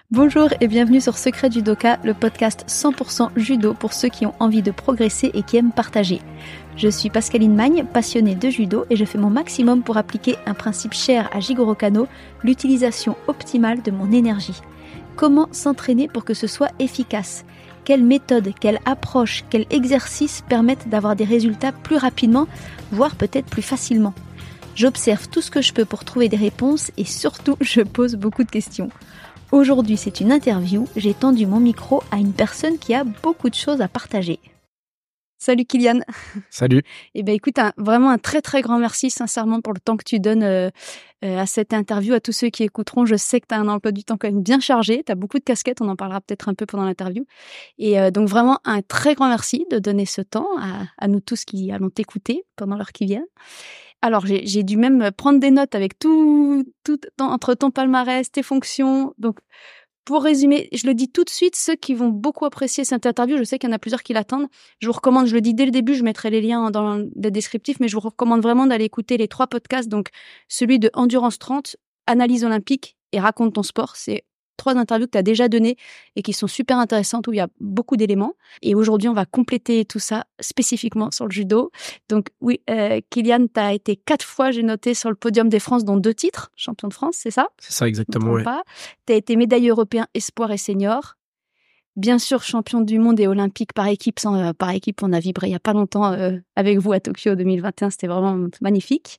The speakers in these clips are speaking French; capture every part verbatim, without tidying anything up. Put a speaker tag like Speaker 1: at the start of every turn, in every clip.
Speaker 1: Bonjour et bienvenue sur Secret Judoka, le podcast cent pour cent judo pour ceux qui ont envie de progresser et qui aiment partager. Je suis Pascaline Magne, passionnée de judo et je fais mon maximum pour appliquer un principe cher à Jigoro Kano, l'utilisation optimale de mon énergie. Comment s'entraîner pour que ce soit efficace ? Quelle méthode, quelle approche, quel exercice permettent d'avoir des résultats plus rapidement, voire peut-être plus facilement ? J'observe tout ce que je peux pour trouver des réponses et surtout, je pose beaucoup de questions. Aujourd'hui, c'est une interview. J'ai tendu mon micro à une personne qui a beaucoup de choses à partager. Salut Kylian.
Speaker 2: Salut.
Speaker 1: Eh ben écoute, un, vraiment un très très grand merci sincèrement pour le temps que tu donnes euh, euh, à cette interview, à tous ceux qui écouteront. Je sais que tu as un emploi du temps quand même bien chargé, tu as beaucoup de casquettes, on en parlera peut-être un peu pendant l'interview. Et euh, donc vraiment un très grand merci de donner ce temps à, à nous tous qui allons t'écouter pendant l'heure qui vient. Alors, j'ai, j'ai dû même prendre des notes avec tout, tout entre ton palmarès, tes fonctions. Donc, pour résumer, je le dis tout de suite, ceux qui vont beaucoup apprécier cette interview, je sais qu'il y en a plusieurs qui l'attendent. Je vous recommande, je le dis dès le début, je mettrai les liens dans le descriptif, mais je vous recommande vraiment d'aller écouter les trois podcasts. Donc, celui de Endurance trente, Analyse olympique et Raconte ton sport. C'est trois interviews que tu as déjà données et qui sont super intéressantes, où il y a beaucoup d'éléments. Et aujourd'hui, on va compléter tout ça spécifiquement sur le judo. Donc oui, euh, Kylian, tu as été quatre fois, j'ai noté, sur le podium des France, dont deux titres, champion de France, c'est ça ?
Speaker 2: C'est ça, exactement, oui.
Speaker 1: Tu as été médaillé européen espoir et senior. Bien sûr, champion du monde et olympique par équipe. Sans, euh, par équipe, on a vibré il n'y a pas longtemps euh, avec vous à Tokyo deux mille vingt et un. C'était vraiment magnifique.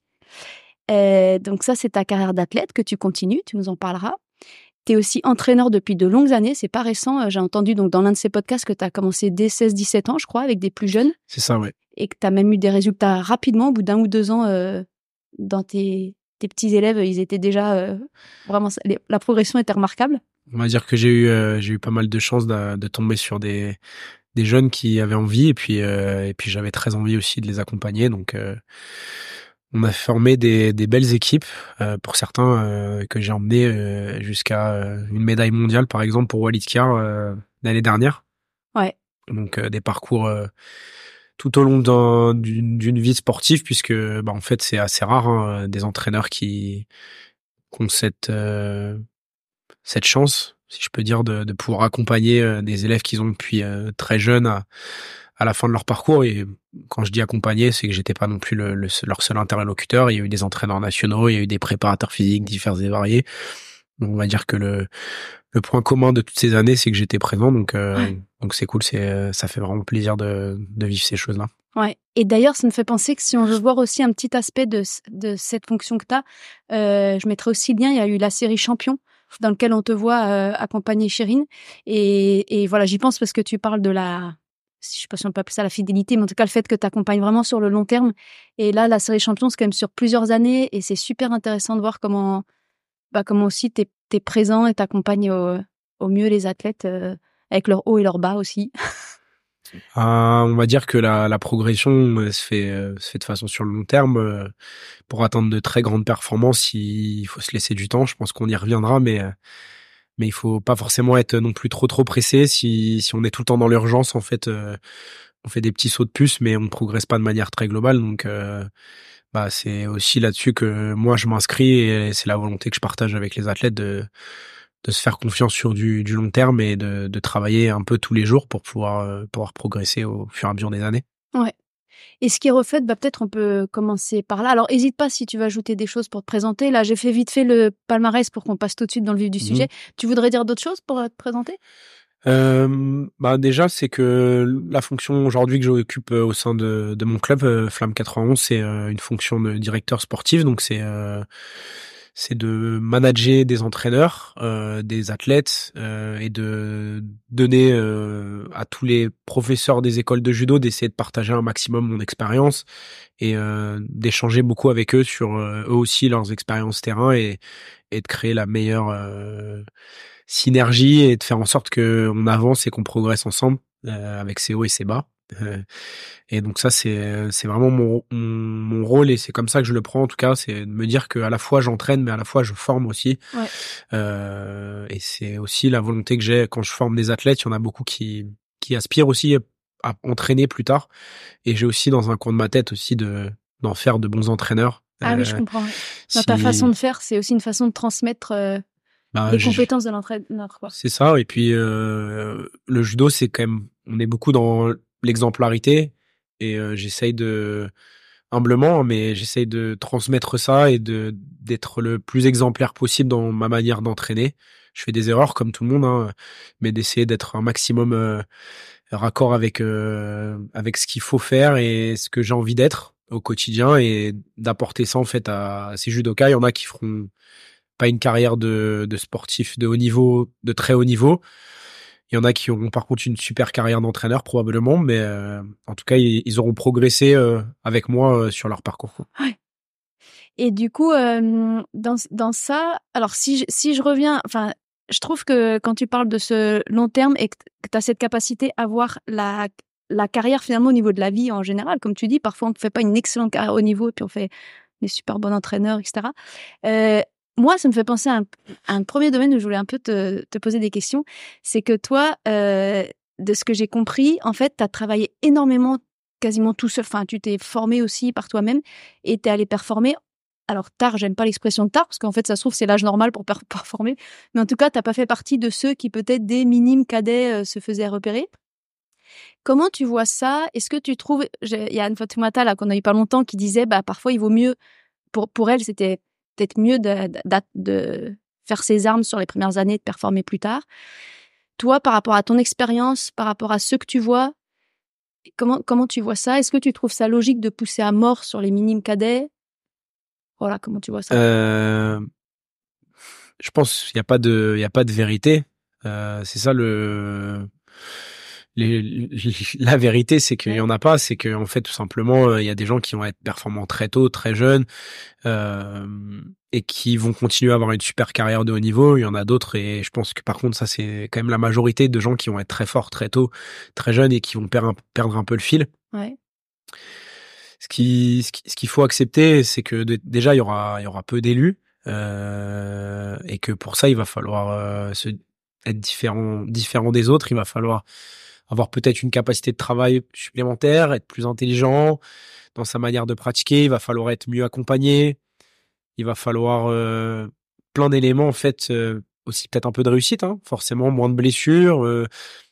Speaker 1: Euh, donc ça, c'est ta carrière d'athlète que tu continues, tu nous en parleras. Tu es aussi entraîneur depuis de longues années, c'est pas récent. J'ai entendu donc dans l'un de ces podcasts que tu as commencé dès seize dix-sept ans, je crois, avec des plus jeunes.
Speaker 2: C'est ça, oui.
Speaker 1: Et que tu as même eu des résultats rapidement, au bout d'un ou deux ans, euh, dans tes, tes petits élèves, ils étaient déjà... Euh, vraiment, les, la progression était remarquable.
Speaker 2: On va dire que j'ai eu, euh, j'ai eu pas mal de chance de, de tomber sur des, des jeunes qui avaient envie, et puis, euh, et puis j'avais très envie aussi de les accompagner, donc... Euh, on a formé des, des belles équipes, euh, pour certains euh, que j'ai emmenés euh, jusqu'à euh, une médaille mondiale, par exemple, pour Walid Kiar euh, l'année dernière.
Speaker 1: Ouais.
Speaker 2: Donc euh, des parcours euh, tout au long d'un, d'une, d'une vie sportive, puisque bah, en fait c'est assez rare, hein, des entraîneurs qui, qui ont cette, euh, cette chance, si je peux dire, de, de pouvoir accompagner euh, des élèves qu'ils ont depuis euh, très jeunes à, à la fin de leur parcours. Et quand je dis accompagner, c'est que j'étais pas non plus le, le, leur seul interlocuteur. Il y a eu des entraîneurs nationaux, il y a eu des préparateurs physiques divers et variés. Donc on va dire que le, le point commun de toutes ces années, c'est que j'étais présent. Donc, euh, ouais. donc c'est cool, c'est, ça fait vraiment plaisir de, de vivre ces choses-là.
Speaker 1: Ouais. Et d'ailleurs, ça me fait penser que si on veut voir aussi un petit aspect de, de cette fonction que tu as, euh, je mettrai aussi le lien, il y a eu la série Champion, dans lequel on te voit euh, accompagner Chérine. Et, et voilà, j'y pense parce que tu parles de la... je sais pas si on peut appeler ça la fidélité, mais en tout cas le fait que tu accompagnes vraiment sur le long terme. Et là, la série Champion, c'est quand même sur plusieurs années et c'est super intéressant de voir comment, bah, comment aussi tu es présent et tu accompagnes au, au mieux les athlètes euh, avec leur haut et leur bas aussi.
Speaker 2: Euh, on va dire que la, la progression euh, se fait, euh, se fait de façon sur le long terme. Euh, pour atteindre de très grandes performances, il, il faut se laisser du temps. Je pense qu'on y reviendra, mais... Euh, mais il faut pas forcément être non plus trop trop pressé. Si si on est tout le temps dans l'urgence, en fait, euh, on fait des petits sauts de puce, mais on ne progresse pas de manière très globale. Donc, euh, bah c'est aussi là-dessus que moi je m'inscris et c'est la volonté que je partage avec les athlètes de de se faire confiance sur du du long terme et de de travailler un peu tous les jours pour pouvoir euh, pouvoir progresser au fur et à mesure des années.
Speaker 1: Ouais. Et ce qui reflète, bah, peut-être on peut commencer par là. Alors, hésite pas si tu veux ajouter des choses pour te présenter. Là, j'ai fait vite fait le palmarès pour qu'on passe tout de suite dans le vif du mmh. sujet. Tu voudrais dire d'autres choses pour te présenter ?
Speaker 2: Euh, bah déjà, c'est que la fonction aujourd'hui que j'occupe au sein de, de mon club, euh, Flamme quatre-vingt-onze, c'est euh, une fonction de directeur sportif. Donc, c'est... Euh, c'est de manager des entraîneurs, euh, des athlètes euh, et de donner euh, à tous les professeurs des écoles de judo d'essayer de partager un maximum mon expérience et euh, d'échanger beaucoup avec eux sur euh, eux aussi leurs expériences terrain et, et de créer la meilleure euh, synergie et de faire en sorte qu'on avance et qu'on progresse ensemble euh, avec ses hauts et ses bas. Euh, et donc ça c'est c'est vraiment mon, mon mon rôle et c'est comme ça que je le prends en tout cas, c'est de me dire que à la fois j'entraîne mais à la fois je forme aussi.
Speaker 1: Ouais.
Speaker 2: Euh, et c'est aussi la volonté que j'ai quand je forme des athlètes. Il y en a beaucoup qui qui aspirent aussi à entraîner plus tard et j'ai aussi dans un coin de ma tête aussi de d'en faire de bons entraîneurs.
Speaker 1: Ah euh, oui, je comprends. Dans si... ta façon de faire, c'est aussi une façon de transmettre euh,
Speaker 2: Bah,
Speaker 1: les
Speaker 2: je-
Speaker 1: compétences de l'entraîneur, quoi.
Speaker 2: c'est ça. Et puis euh, le judo, c'est quand même, on est beaucoup dans l'exemplarité et euh, j'essaye de humblement, mais j'essaye de transmettre ça et de d'être le plus exemplaire possible dans ma manière d'entraîner. Je fais des erreurs comme tout le monde, hein, mais d'essayer d'être un maximum euh, raccord avec euh, avec ce qu'il faut faire et ce que j'ai envie d'être au quotidien et d'apporter ça en fait à ces judokas. Il y en a qui feront pas une carrière de, de sportif de haut niveau, de très haut niveau. Il y en a qui auront par contre une super carrière d'entraîneur probablement, mais euh, en tout cas ils, ils auront progressé euh, avec moi euh, sur leur parcours.
Speaker 1: Ouais. Et du coup, euh, dans, dans ça, alors si je, si je reviens, enfin, je trouve que quand tu parles de ce long terme et que tu as cette capacité à voir la, la carrière finalement au niveau de la vie en général, comme tu dis, parfois on ne fait pas une excellente carrière au niveau et puis on fait des super bons entraîneurs, et cetera. Euh, moi, ça me fait penser à un, à un premier domaine où je voulais un peu te, te poser des questions. C'est que toi, euh, de ce que j'ai compris, en fait, tu as travaillé énormément, quasiment tout seul. Enfin, tu t'es formé aussi par toi-même et tu es allé performer. Alors tard, j'aime pas l'expression tard, parce qu'en fait, ça se trouve, c'est l'âge normal pour per- performer. Mais en tout cas, t'as pas fait partie de ceux qui, peut-être, dès minimes cadets, euh, se faisaient repérer. Comment tu vois ça? Est-ce que tu trouves... j'ai- Il y a Anne Fatoumata, là, qu'on a eu pas longtemps, qui disait, bah, parfois, il vaut mieux... Pour, pour elle, c'était peut-être mieux de, de, de faire ses armes sur les premières années, de performer plus tard. Toi, par rapport à ton expérience, par rapport à ce que tu vois, comment, comment tu vois ça? Est-ce que tu trouves ça logique de pousser à mort sur les minimes cadets? Voilà, comment tu vois ça?
Speaker 2: Euh, je pense qu'il n'y a pas de, il y a pas de vérité. Euh, c'est ça le, les, la vérité, c'est qu'il y en a pas. C'est que en fait, tout simplement, euh, il y a des gens qui vont être performants très tôt, très jeunes, euh, et qui vont continuer à avoir une super carrière de haut niveau. Il y en a d'autres, et je pense que par contre, ça c'est quand même la majorité de gens qui vont être très forts très tôt, très jeunes, et qui vont perdre un, perdre un peu le fil.
Speaker 1: Ouais.
Speaker 2: Ce qui, ce qui- ce qu'il faut accepter, c'est que de- déjà il y aura, il y aura peu d'élus, euh, et que pour ça il va falloir euh, se être différent, différent des autres. Il va falloir avoir peut-être une capacité de travail supplémentaire, être plus intelligent dans sa manière de pratiquer. Il va falloir être mieux accompagné. Il va falloir euh, plein d'éléments en fait, euh, aussi peut-être un peu de réussite, hein, forcément moins de blessures. Euh,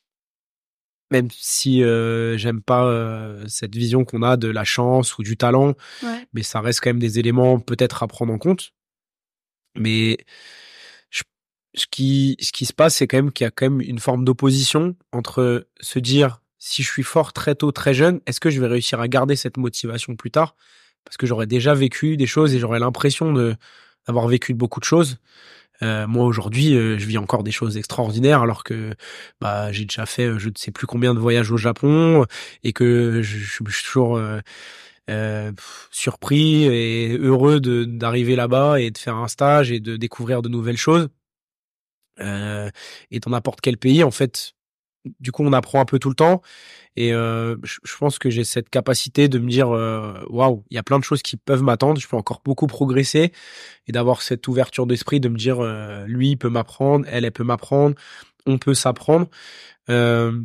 Speaker 2: même si euh, j'aime pas euh, cette vision qu'on a de la chance ou du talent,
Speaker 1: Ouais.
Speaker 2: mais ça reste quand même des éléments peut-être à prendre en compte. Mais je- ce qui ce qui se passe, c'est quand même qu'il y a quand même une forme d'opposition entre se dire si je suis fort très tôt, très jeune, est-ce que je vais réussir à garder cette motivation plus tard? Parce que j'aurais déjà vécu des choses et j'aurais l'impression de d'avoir vécu beaucoup de choses. Euh, moi aujourd'hui, euh, je vis encore des choses extraordinaires alors que bah j'ai déjà fait euh, je ne sais plus combien de voyages au Japon et que je, je suis toujours euh, euh, pff, surpris et heureux de d'arriver là-bas et de faire un stage et de découvrir de nouvelles choses. Euh, et dans n'importe quel pays, en fait, du coup, on apprend un peu tout le temps. Et euh, je, je pense que j'ai cette capacité de me dire, euh, waouh, il y a plein de choses qui peuvent m'attendre. Je peux encore beaucoup progresser et d'avoir cette ouverture d'esprit de me dire, euh, lui, il peut m'apprendre, elle, elle peut m'apprendre, on peut s'apprendre. Euh,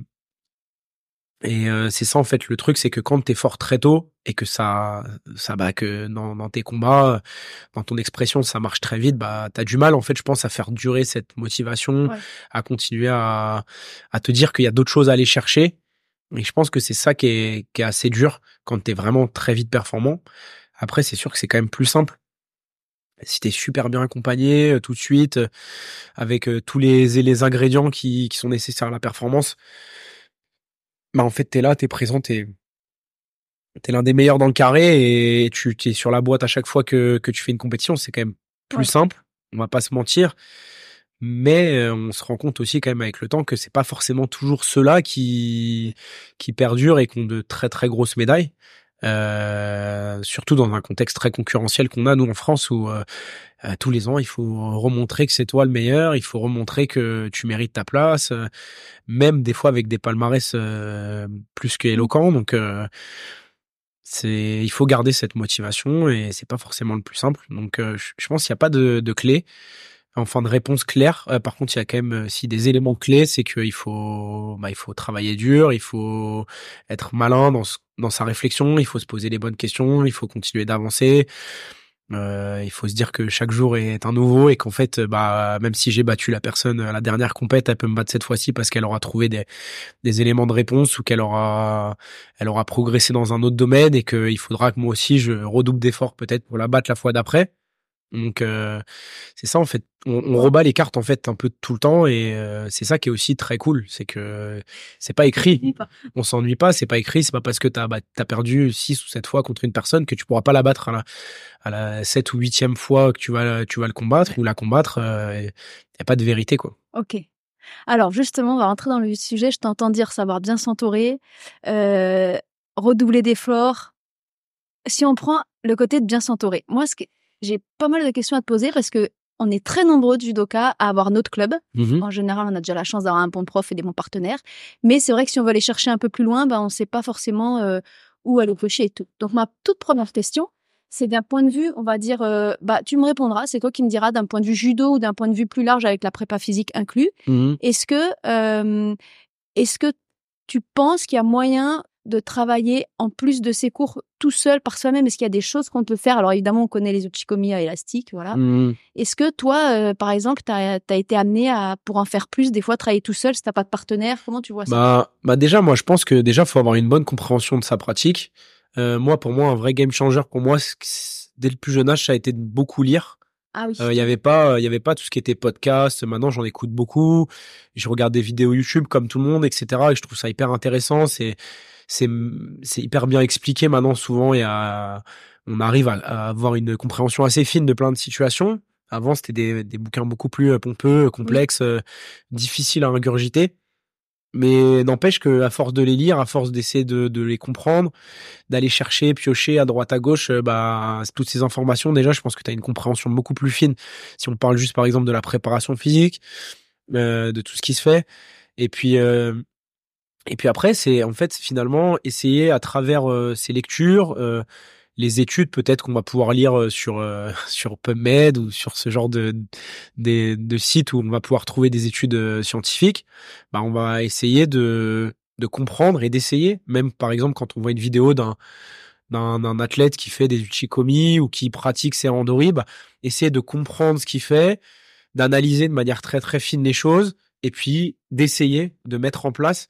Speaker 2: et euh, c'est ça en fait le truc, c'est que quand t'es fort très tôt et que ça, ça bah que dans, dans tes combats, dans ton expression, ça marche très vite, bah t'as du mal en fait, je pense, à faire durer cette motivation,
Speaker 1: Ouais.
Speaker 2: à continuer à à te dire qu'il y a d'autres choses à aller chercher. Et je pense que c'est ça qui est qui est assez dur quand t'es vraiment très vite performant. Après, c'est sûr que c'est quand même plus simple si t'es super bien accompagné euh, tout de suite, euh, avec euh, tous les les ingrédients qui qui sont nécessaires à la performance. Bah en fait, t'es là, t'es présent, t'es t'es l'un des meilleurs dans le carré et tu es sur la boîte à chaque fois que, que tu fais une compétition. C'est quand même plus
Speaker 1: Ouais.
Speaker 2: simple. On va pas se mentir. Mais euh, on se rend compte aussi quand même avec le temps que c'est pas forcément toujours ceux-là qui, qui perdurent et qui ont de très très grosses médailles. Euh, surtout dans un contexte très concurrentiel qu'on a nous en France où euh, euh, tous les ans il faut remontrer que c'est toi le meilleur, il faut remontrer que tu mérites ta place, euh, même des fois avec des palmarès euh, plus que
Speaker 1: Mmh.
Speaker 2: éloquents. Donc euh, c'est, il faut garder cette motivation et c'est pas forcément le plus simple. Donc, euh, je, je pense qu'il n'y a pas de, de clé, enfin de réponse claire. Euh, par contre, il y a quand même euh, si des éléments clés, c'est qu'il faut, bah, il faut travailler dur, il faut être malin dans ce- dans sa réflexion, il faut se poser les bonnes questions, il faut continuer d'avancer. Euh, il faut se dire que chaque jour est un nouveau et qu'en fait, bah, même si j'ai battu la personne à la dernière compète, elle peut me battre cette fois-ci parce qu'elle aura trouvé des, des éléments de réponse ou qu'elle aura, elle aura progressé dans un autre domaine et qu'il faudra que moi aussi je redouble d'efforts peut-être pour la battre la fois d'après. Donc euh, c'est ça en fait, on, on rebat les cartes en fait un peu tout le temps et euh, c'est ça qui est aussi très cool, c'est que c'est pas écrit, on s'ennuie pas, c'est pas écrit, c'est pas parce que t'as bah, t'as perdu six ou sept fois contre une personne que tu pourras pas la battre à la à la sept ou huitième fois que tu vas tu vas le combattre ou la combattre, euh, y a pas de vérité quoi.
Speaker 1: Ok. Alors justement, on va rentrer dans le sujet. Je t'entends dire savoir bien s'entourer, euh, redoubler d'efforts. Si on prend le côté de bien s'entourer, moi, ce que j'ai pas mal de questions à te poser parce que on est très nombreux de judokas à avoir notre club.
Speaker 2: Mmh.
Speaker 1: En général, on a déjà la chance d'avoir un bon prof et des bons partenaires. Mais c'est vrai que si on veut aller chercher un peu plus loin, ben, on sait pas forcément euh, où aller cocher et tout. Donc, ma toute première question, c'est d'un point de vue, on va dire, euh, bah, tu me répondras, c'est toi qui me diras d'un point de vue judo ou d'un point de vue plus large avec la prépa physique inclus.
Speaker 2: Mmh.
Speaker 1: Est-ce que, euh, est-ce que tu penses qu'il y a moyen de travailler en plus de ces cours tout seul par soi-même? Est-ce qu'il y a des choses qu'on peut faire? Alors évidemment, on connaît les uchikomi à élastique, voilà.
Speaker 2: Mmh.
Speaker 1: Est-ce que toi, euh, par exemple, tu as été amené à, pour en faire plus, des fois travailler tout seul si t'as pas de partenaire? Comment tu vois ça?
Speaker 2: Bah, bah déjà, moi, je pense que déjà, faut avoir une bonne compréhension de sa pratique. Euh, moi, pour moi, un vrai game changer, pour moi, c'est que c'est- dès le plus jeune âge, ça a été de beaucoup lire.
Speaker 1: Ah oui.
Speaker 2: Il y avait pas, il y avait pas tout ce qui était podcast. Maintenant, j'en écoute beaucoup. Je regarde des vidéos YouTube comme tout le monde, et cetera. Et je trouve ça hyper intéressant. C'est, c'est, c'est hyper bien expliqué maintenant. Souvent, il y a, on arrive à, à avoir une compréhension assez fine de plein de situations. Avant, c'était des, des bouquins beaucoup plus euh, pompeux, complexes, euh, difficiles à ingurgiter. Mais n'empêche que à force de les lire, à force d'essayer de, de les comprendre, d'aller chercher, piocher à droite à gauche, euh, bah toutes ces informations, déjà, je pense que tu as une compréhension beaucoup plus fine. Si on parle juste par exemple de la préparation physique, euh, de tout ce qui se fait, et puis euh, et puis après, c'est en fait finalement essayer à travers euh, ces lectures, euh, les études peut-être qu'on va pouvoir lire euh, sur euh, sur PubMed ou sur ce genre de des de sites où on va pouvoir trouver des études euh, scientifiques. Bah on va essayer de de comprendre et d'essayer. Même par exemple quand on voit une vidéo d'un d'un d'un athlète qui fait des uchikomi ou qui pratique ses randori, bah essayer de comprendre ce qu'il fait, d'analyser de manière très très fine les choses et puis d'essayer de mettre en place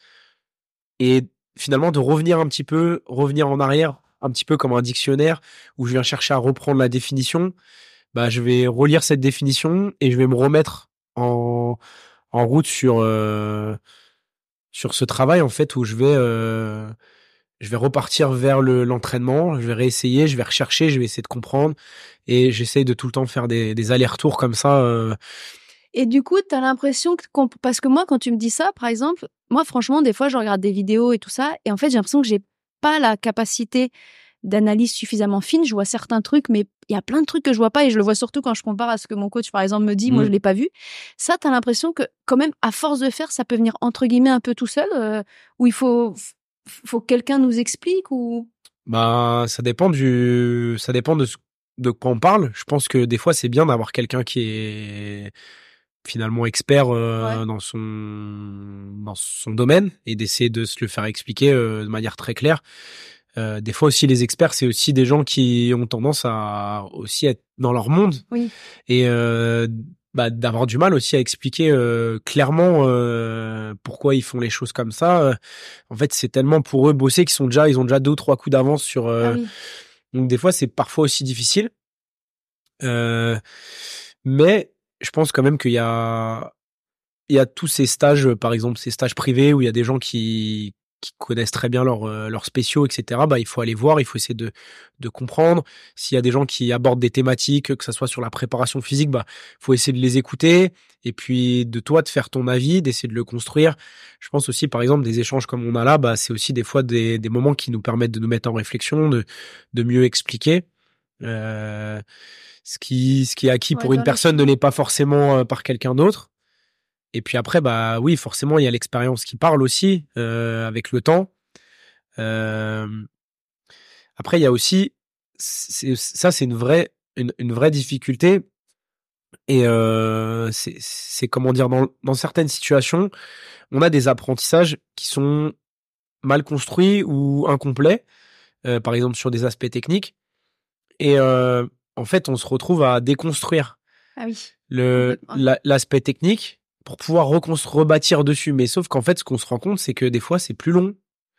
Speaker 2: et finalement de revenir un petit peu, revenir en arrière, un petit peu comme un dictionnaire où je viens chercher à reprendre la définition. Bah, je vais relire cette définition et je vais me remettre en, en route sur, euh, sur ce travail, en fait, où je vais, euh, je vais repartir vers le, l'entraînement, je vais réessayer, je vais rechercher, je vais essayer de comprendre et j'essaye de tout le temps faire des, des allers-retours comme ça. Euh...
Speaker 1: Et du coup, tu as l'impression que, qu'on- parce que moi, quand tu me dis ça, par exemple, moi, franchement, des fois, je regarde des vidéos et tout ça, et en fait, j'ai l'impression que j'ai pas la capacité d'analyse suffisamment fine. Je vois certains trucs, mais il y a plein de trucs que je vois pas, et je le vois surtout quand je compare à ce que mon coach, par exemple, me dit. Moi,
Speaker 2: Mm.
Speaker 1: je l'ai pas vu. Ça, tu as l'impression que, quand même, à force de faire, ça peut venir entre guillemets un peu tout seul, euh, où il faut, faut que quelqu'un nous explique ou.
Speaker 2: Bah, ça dépend du, ça dépend de ce, de quoi on parle. Je pense que des fois, c'est bien d'avoir quelqu'un qui est finalement expert euh,
Speaker 1: Ouais.
Speaker 2: dans son dans son domaine et d'essayer de se le faire expliquer euh, de manière très claire. Euh, des fois aussi les experts c'est aussi des gens qui ont tendance à aussi être dans leur monde
Speaker 1: Oui.
Speaker 2: et euh, bah, d'avoir du mal aussi à expliquer euh, clairement euh, pourquoi ils font les choses comme ça. Euh, en fait, c'est tellement pour eux bosser qu'ils sont déjà ils ont déjà deux ou trois coups d'avance sur
Speaker 1: Ah
Speaker 2: euh,
Speaker 1: oui.
Speaker 2: donc des fois c'est parfois aussi difficile. Euh, mais je pense quand même qu'il y a il y a tous ces stages, euh, par exemple ces stages privés où il y a des gens qui qui connaissent très bien leurs euh, leurs spéciaux, et cetera. Bah il faut aller voir, il faut essayer de de comprendre. S'il y a des gens qui abordent des thématiques, que ça soit sur la préparation physique, bah faut essayer de les écouter et puis de toi de faire ton avis, d'essayer de le construire. Je pense aussi par exemple des échanges comme on a là, bah c'est aussi des fois des des moments qui nous permettent de nous mettre en réflexion, de de mieux expliquer. Euh, ce qui ce qui est acquis
Speaker 1: Ouais,
Speaker 2: pour une
Speaker 1: dans les
Speaker 2: personne ne l'est pas forcément euh, par quelqu'un d'autre. Et puis après, bah oui, forcément, il y a l'expérience qui parle aussi euh, avec le temps. Euh, après, il y a aussi, c'est, ça, c'est une vraie, une, une vraie difficulté. Et euh, c'est, c'est comment dire, dans, dans certaines situations, on a des apprentissages qui sont mal construits ou incomplets, euh, par exemple sur des aspects techniques. Et euh, en fait, on se retrouve à déconstruire
Speaker 1: Ah oui.
Speaker 2: le la, l'aspect technique pour pouvoir reconstruire, rebâtir dessus. Mais sauf qu'en fait, ce qu'on se rend compte, c'est que des fois, c'est plus long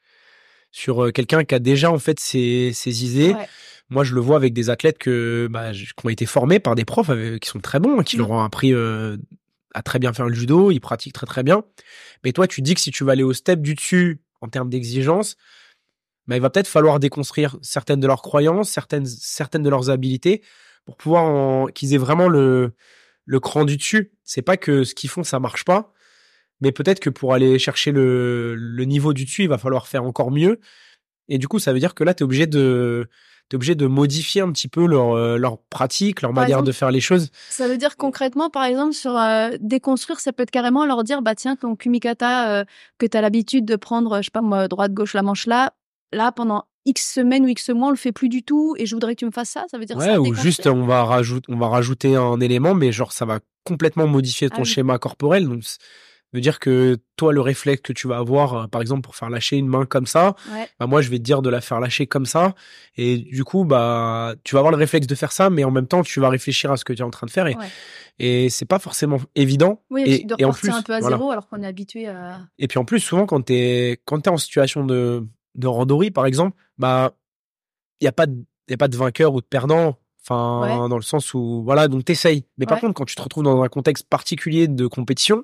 Speaker 2: sur euh, quelqu'un qui a déjà en fait ses, ses idées.
Speaker 1: Ouais.
Speaker 2: Moi, je le vois avec des athlètes que bah, qui ont été formés par des profs avec, qui sont très bons, qui
Speaker 1: mmh.
Speaker 2: leur ont appris euh, à très bien faire le judo, ils pratiquent très très bien. Mais toi, tu dis que si tu vas aller au step du dessus en termes d'exigence, bah, il va peut-être falloir déconstruire certaines de leurs croyances, certaines certaines de leurs habilités pour pouvoir en, qu'ils aient vraiment le le cran du dessus. C'est pas que ce qu'ils font ça marche pas, mais peut-être que pour aller chercher le le niveau du dessus, il va falloir faire encore mieux. Et du coup, ça veut dire que là, tu es obligé de t'es obligé de modifier un petit peu leur euh, leur pratique, leur
Speaker 1: Par
Speaker 2: manière
Speaker 1: exemple,
Speaker 2: de faire les choses.
Speaker 1: ça veut dire concrètement, par exemple, sur euh, déconstruire, ça peut être carrément leur dire, bah tiens, ton kumikata euh, que tu as l'habitude de prendre, je sais pas moi, droite, gauche, la manche là, là, pendant X semaines ou X mois, on le fait plus du tout et je voudrais que tu me fasses ça. Ça veut dire
Speaker 2: Ouais,
Speaker 1: ça,
Speaker 2: ou juste
Speaker 1: déconstruire?
Speaker 2: on va rajouter on va rajouter un élément, mais genre ça va complètement modifier
Speaker 1: Ah
Speaker 2: ton
Speaker 1: oui.
Speaker 2: schéma corporel. Donc ça veut dire que toi, le réflexe que tu vas avoir, euh, par exemple, pour faire lâcher une main comme ça,
Speaker 1: Ouais.
Speaker 2: bah moi, je vais te dire de la faire lâcher comme ça. Et du coup, bah, tu vas avoir le réflexe de faire ça, mais en même temps, tu vas réfléchir à ce que tu es en train de faire. Et,
Speaker 1: Ouais.
Speaker 2: et c'est pas forcément évident.
Speaker 1: Oui, et puis
Speaker 2: Et,
Speaker 1: de
Speaker 2: et en
Speaker 1: repartir un
Speaker 2: plus,
Speaker 1: peu à
Speaker 2: voilà.
Speaker 1: zéro alors qu'on est habitué à.
Speaker 2: Et puis en plus, souvent, quand t'es, quand t'es en situation de, de randori, par exemple, bah, il y a pas de, y a pas de vainqueur ou de perdant.
Speaker 1: Ouais.
Speaker 2: Enfin, dans le sens où, voilà, donc t'essayes. Mais par
Speaker 1: Ouais.
Speaker 2: contre, quand tu te retrouves dans un contexte particulier de compétition,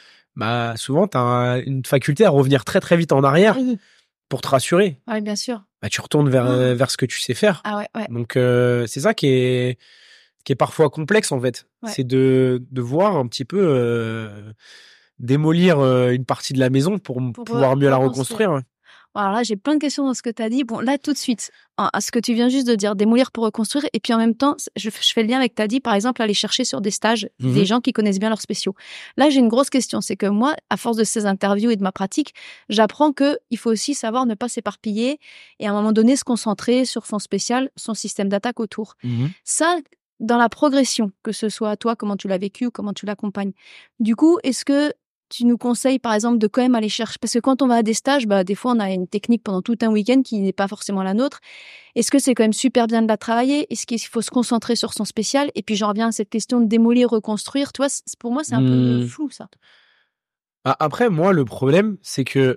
Speaker 2: bah, souvent, t'as un- une faculté à revenir très, très vite en arrière
Speaker 1: Oui.
Speaker 2: pour te rassurer.
Speaker 1: Ouais, bien sûr.
Speaker 2: Bah, tu retournes vers,
Speaker 1: Ah.
Speaker 2: euh, vers ce que tu sais faire.
Speaker 1: Ah ouais, ouais.
Speaker 2: Donc, euh, c'est ça qui est, qui est parfois complexe, en fait.
Speaker 1: Ouais.
Speaker 2: C'est de, de voir un petit peu, euh, démolir euh, une partie de la maison pour,
Speaker 1: Pour
Speaker 2: pouvoir
Speaker 1: euh,
Speaker 2: mieux la
Speaker 1: reconstruire.
Speaker 2: reconstruire. Ouais.
Speaker 1: Alors là, j'ai plein de questions dans ce que tu as dit. Bon, là, tout de suite, hein, à ce que tu viens juste de dire, démolir pour reconstruire. Et puis en même temps, je, je fais le lien avec ce que tu as dit, par exemple, aller chercher sur des stages
Speaker 2: Mhm.
Speaker 1: des gens qui connaissent bien leurs spéciaux. Là, j'ai une grosse question. C'est que moi, à force de ces interviews et de ma pratique, j'apprends que il faut aussi savoir ne pas s'éparpiller et à un moment donné se concentrer sur son spécial, son système d'attaque autour.
Speaker 2: Mhm.
Speaker 1: Ça, dans la progression, que ce soit toi, comment tu l'as vécu ou comment tu l'accompagnes. Du coup, est-ce que tu nous conseilles, par exemple, de quand même aller chercher, parce que quand on va à des stages, bah, des fois, on a une technique pendant tout un week-end qui n'est pas forcément la nôtre. Est-ce que c'est quand même super bien de la travailler? Est-ce qu'il faut se concentrer sur son spécial? Et puis, j'en reviens à cette question de démolir, reconstruire. Tu vois, pour moi, c'est un
Speaker 2: mmh.
Speaker 1: peu flou, ça.
Speaker 2: Ah, après, moi, le problème, c'est que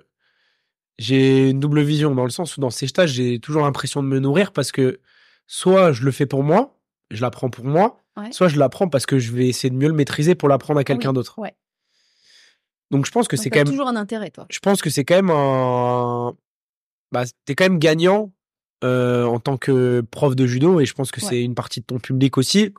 Speaker 2: j'ai une double vision dans le sens où dans ces stages, j'ai toujours l'impression de me nourrir parce que soit je le fais pour moi, je l'apprends pour moi,
Speaker 1: Ouais.
Speaker 2: soit je l'apprends parce que je vais essayer de mieux le maîtriser pour l'apprendre à quelqu'un
Speaker 1: Ah oui.
Speaker 2: d'autre.
Speaker 1: Ouais.
Speaker 2: Donc, je pense que
Speaker 1: Donc,
Speaker 2: c'est
Speaker 1: t'as
Speaker 2: quand même,
Speaker 1: toujours un intérêt, toi.
Speaker 2: je pense que c'est quand même un, bah, t'es quand même gagnant euh, en tant que prof de judo et je pense que
Speaker 1: Ouais.
Speaker 2: c'est une partie de ton public aussi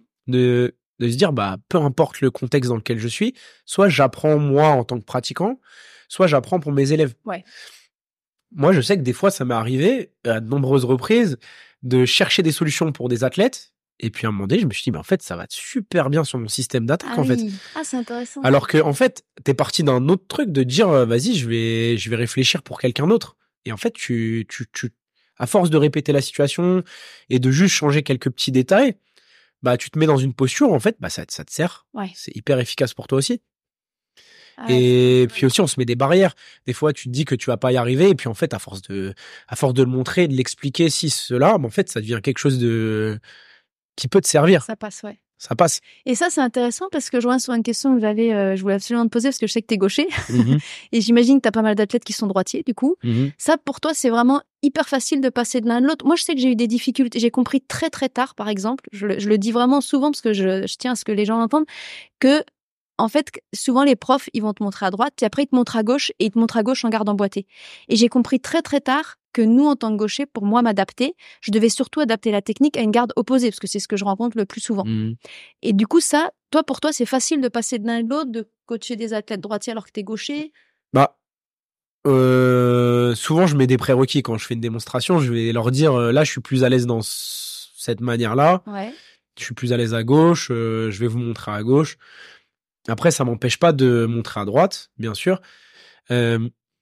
Speaker 2: de de se dire bah peu importe le contexte dans lequel je suis, soit j'apprends moi en tant que pratiquant, soit j'apprends pour mes élèves.
Speaker 1: Ouais.
Speaker 2: Moi, je sais que des fois, ça m'est arrivé à de nombreuses reprises de chercher des solutions pour des athlètes. Et puis à un moment donné, je me suis dit, mais en fait, ça va super bien sur mon système d'attaque,
Speaker 1: Ah
Speaker 2: en fait.
Speaker 1: oui. Ah, c'est intéressant.
Speaker 2: Alors que, en fait, t'es parti d'un autre truc de dire, euh, vas-y, je vais, je vais réfléchir pour quelqu'un d'autre. Et en fait, tu, tu, tu, à force de répéter la situation et de juste changer quelques petits détails, bah, tu te mets dans une posture, en fait, bah, ça, ça te sert.
Speaker 1: Ouais.
Speaker 2: C'est hyper efficace pour toi aussi.
Speaker 1: Ah,
Speaker 2: Et puis aussi, on se met des barrières. Des fois, tu te dis que tu vas pas y arriver, et puis en fait, à force de, à force de le montrer, de l'expliquer, si cela, bah, en fait, ça devient quelque chose de qui peut te servir.
Speaker 1: ça passe, ouais.
Speaker 2: Ça passe.
Speaker 1: Et ça, c'est intéressant parce que je reviens sur une question que j'avais, euh, je voulais absolument te poser parce que je sais que t'es gaucher.
Speaker 2: Mhm.
Speaker 1: Et j'imagine que t'as pas mal d'athlètes qui sont droitiers, du coup.
Speaker 2: Mhm.
Speaker 1: Ça, pour toi, c'est vraiment hyper facile de passer de l'un à l'autre. Moi, je sais que j'ai eu des difficultés. J'ai compris très, très tard, par exemple. Je le, je le dis vraiment souvent parce que je, je tiens à ce que les gens l'entendent, que, en fait, souvent, les profs, ils vont te montrer à droite, puis après, ils te montrent à gauche et ils te montrent à gauche en garde emboîtée. Et j'ai compris très, très tard que nous, en tant que gauchers, pour moi, m'adapter, je devais surtout adapter la technique à une garde opposée parce que c'est ce que je rencontre le plus souvent.
Speaker 2: Mhm.
Speaker 1: Et du coup, ça, toi, pour toi, c'est facile de passer de l'un à l'autre, de coacher des athlètes droitiers alors que t'es gaucher?
Speaker 2: Bah, euh, souvent, je mets des prérequis quand je fais une démonstration. Je vais leur dire, euh, là, je suis plus à l'aise dans c- cette manière-là.
Speaker 1: Ouais.
Speaker 2: Je suis plus à l'aise à gauche. euh, je vais vous montrer à gauche. Après, ça m'empêche pas de montrer à droite, bien sûr. Euh,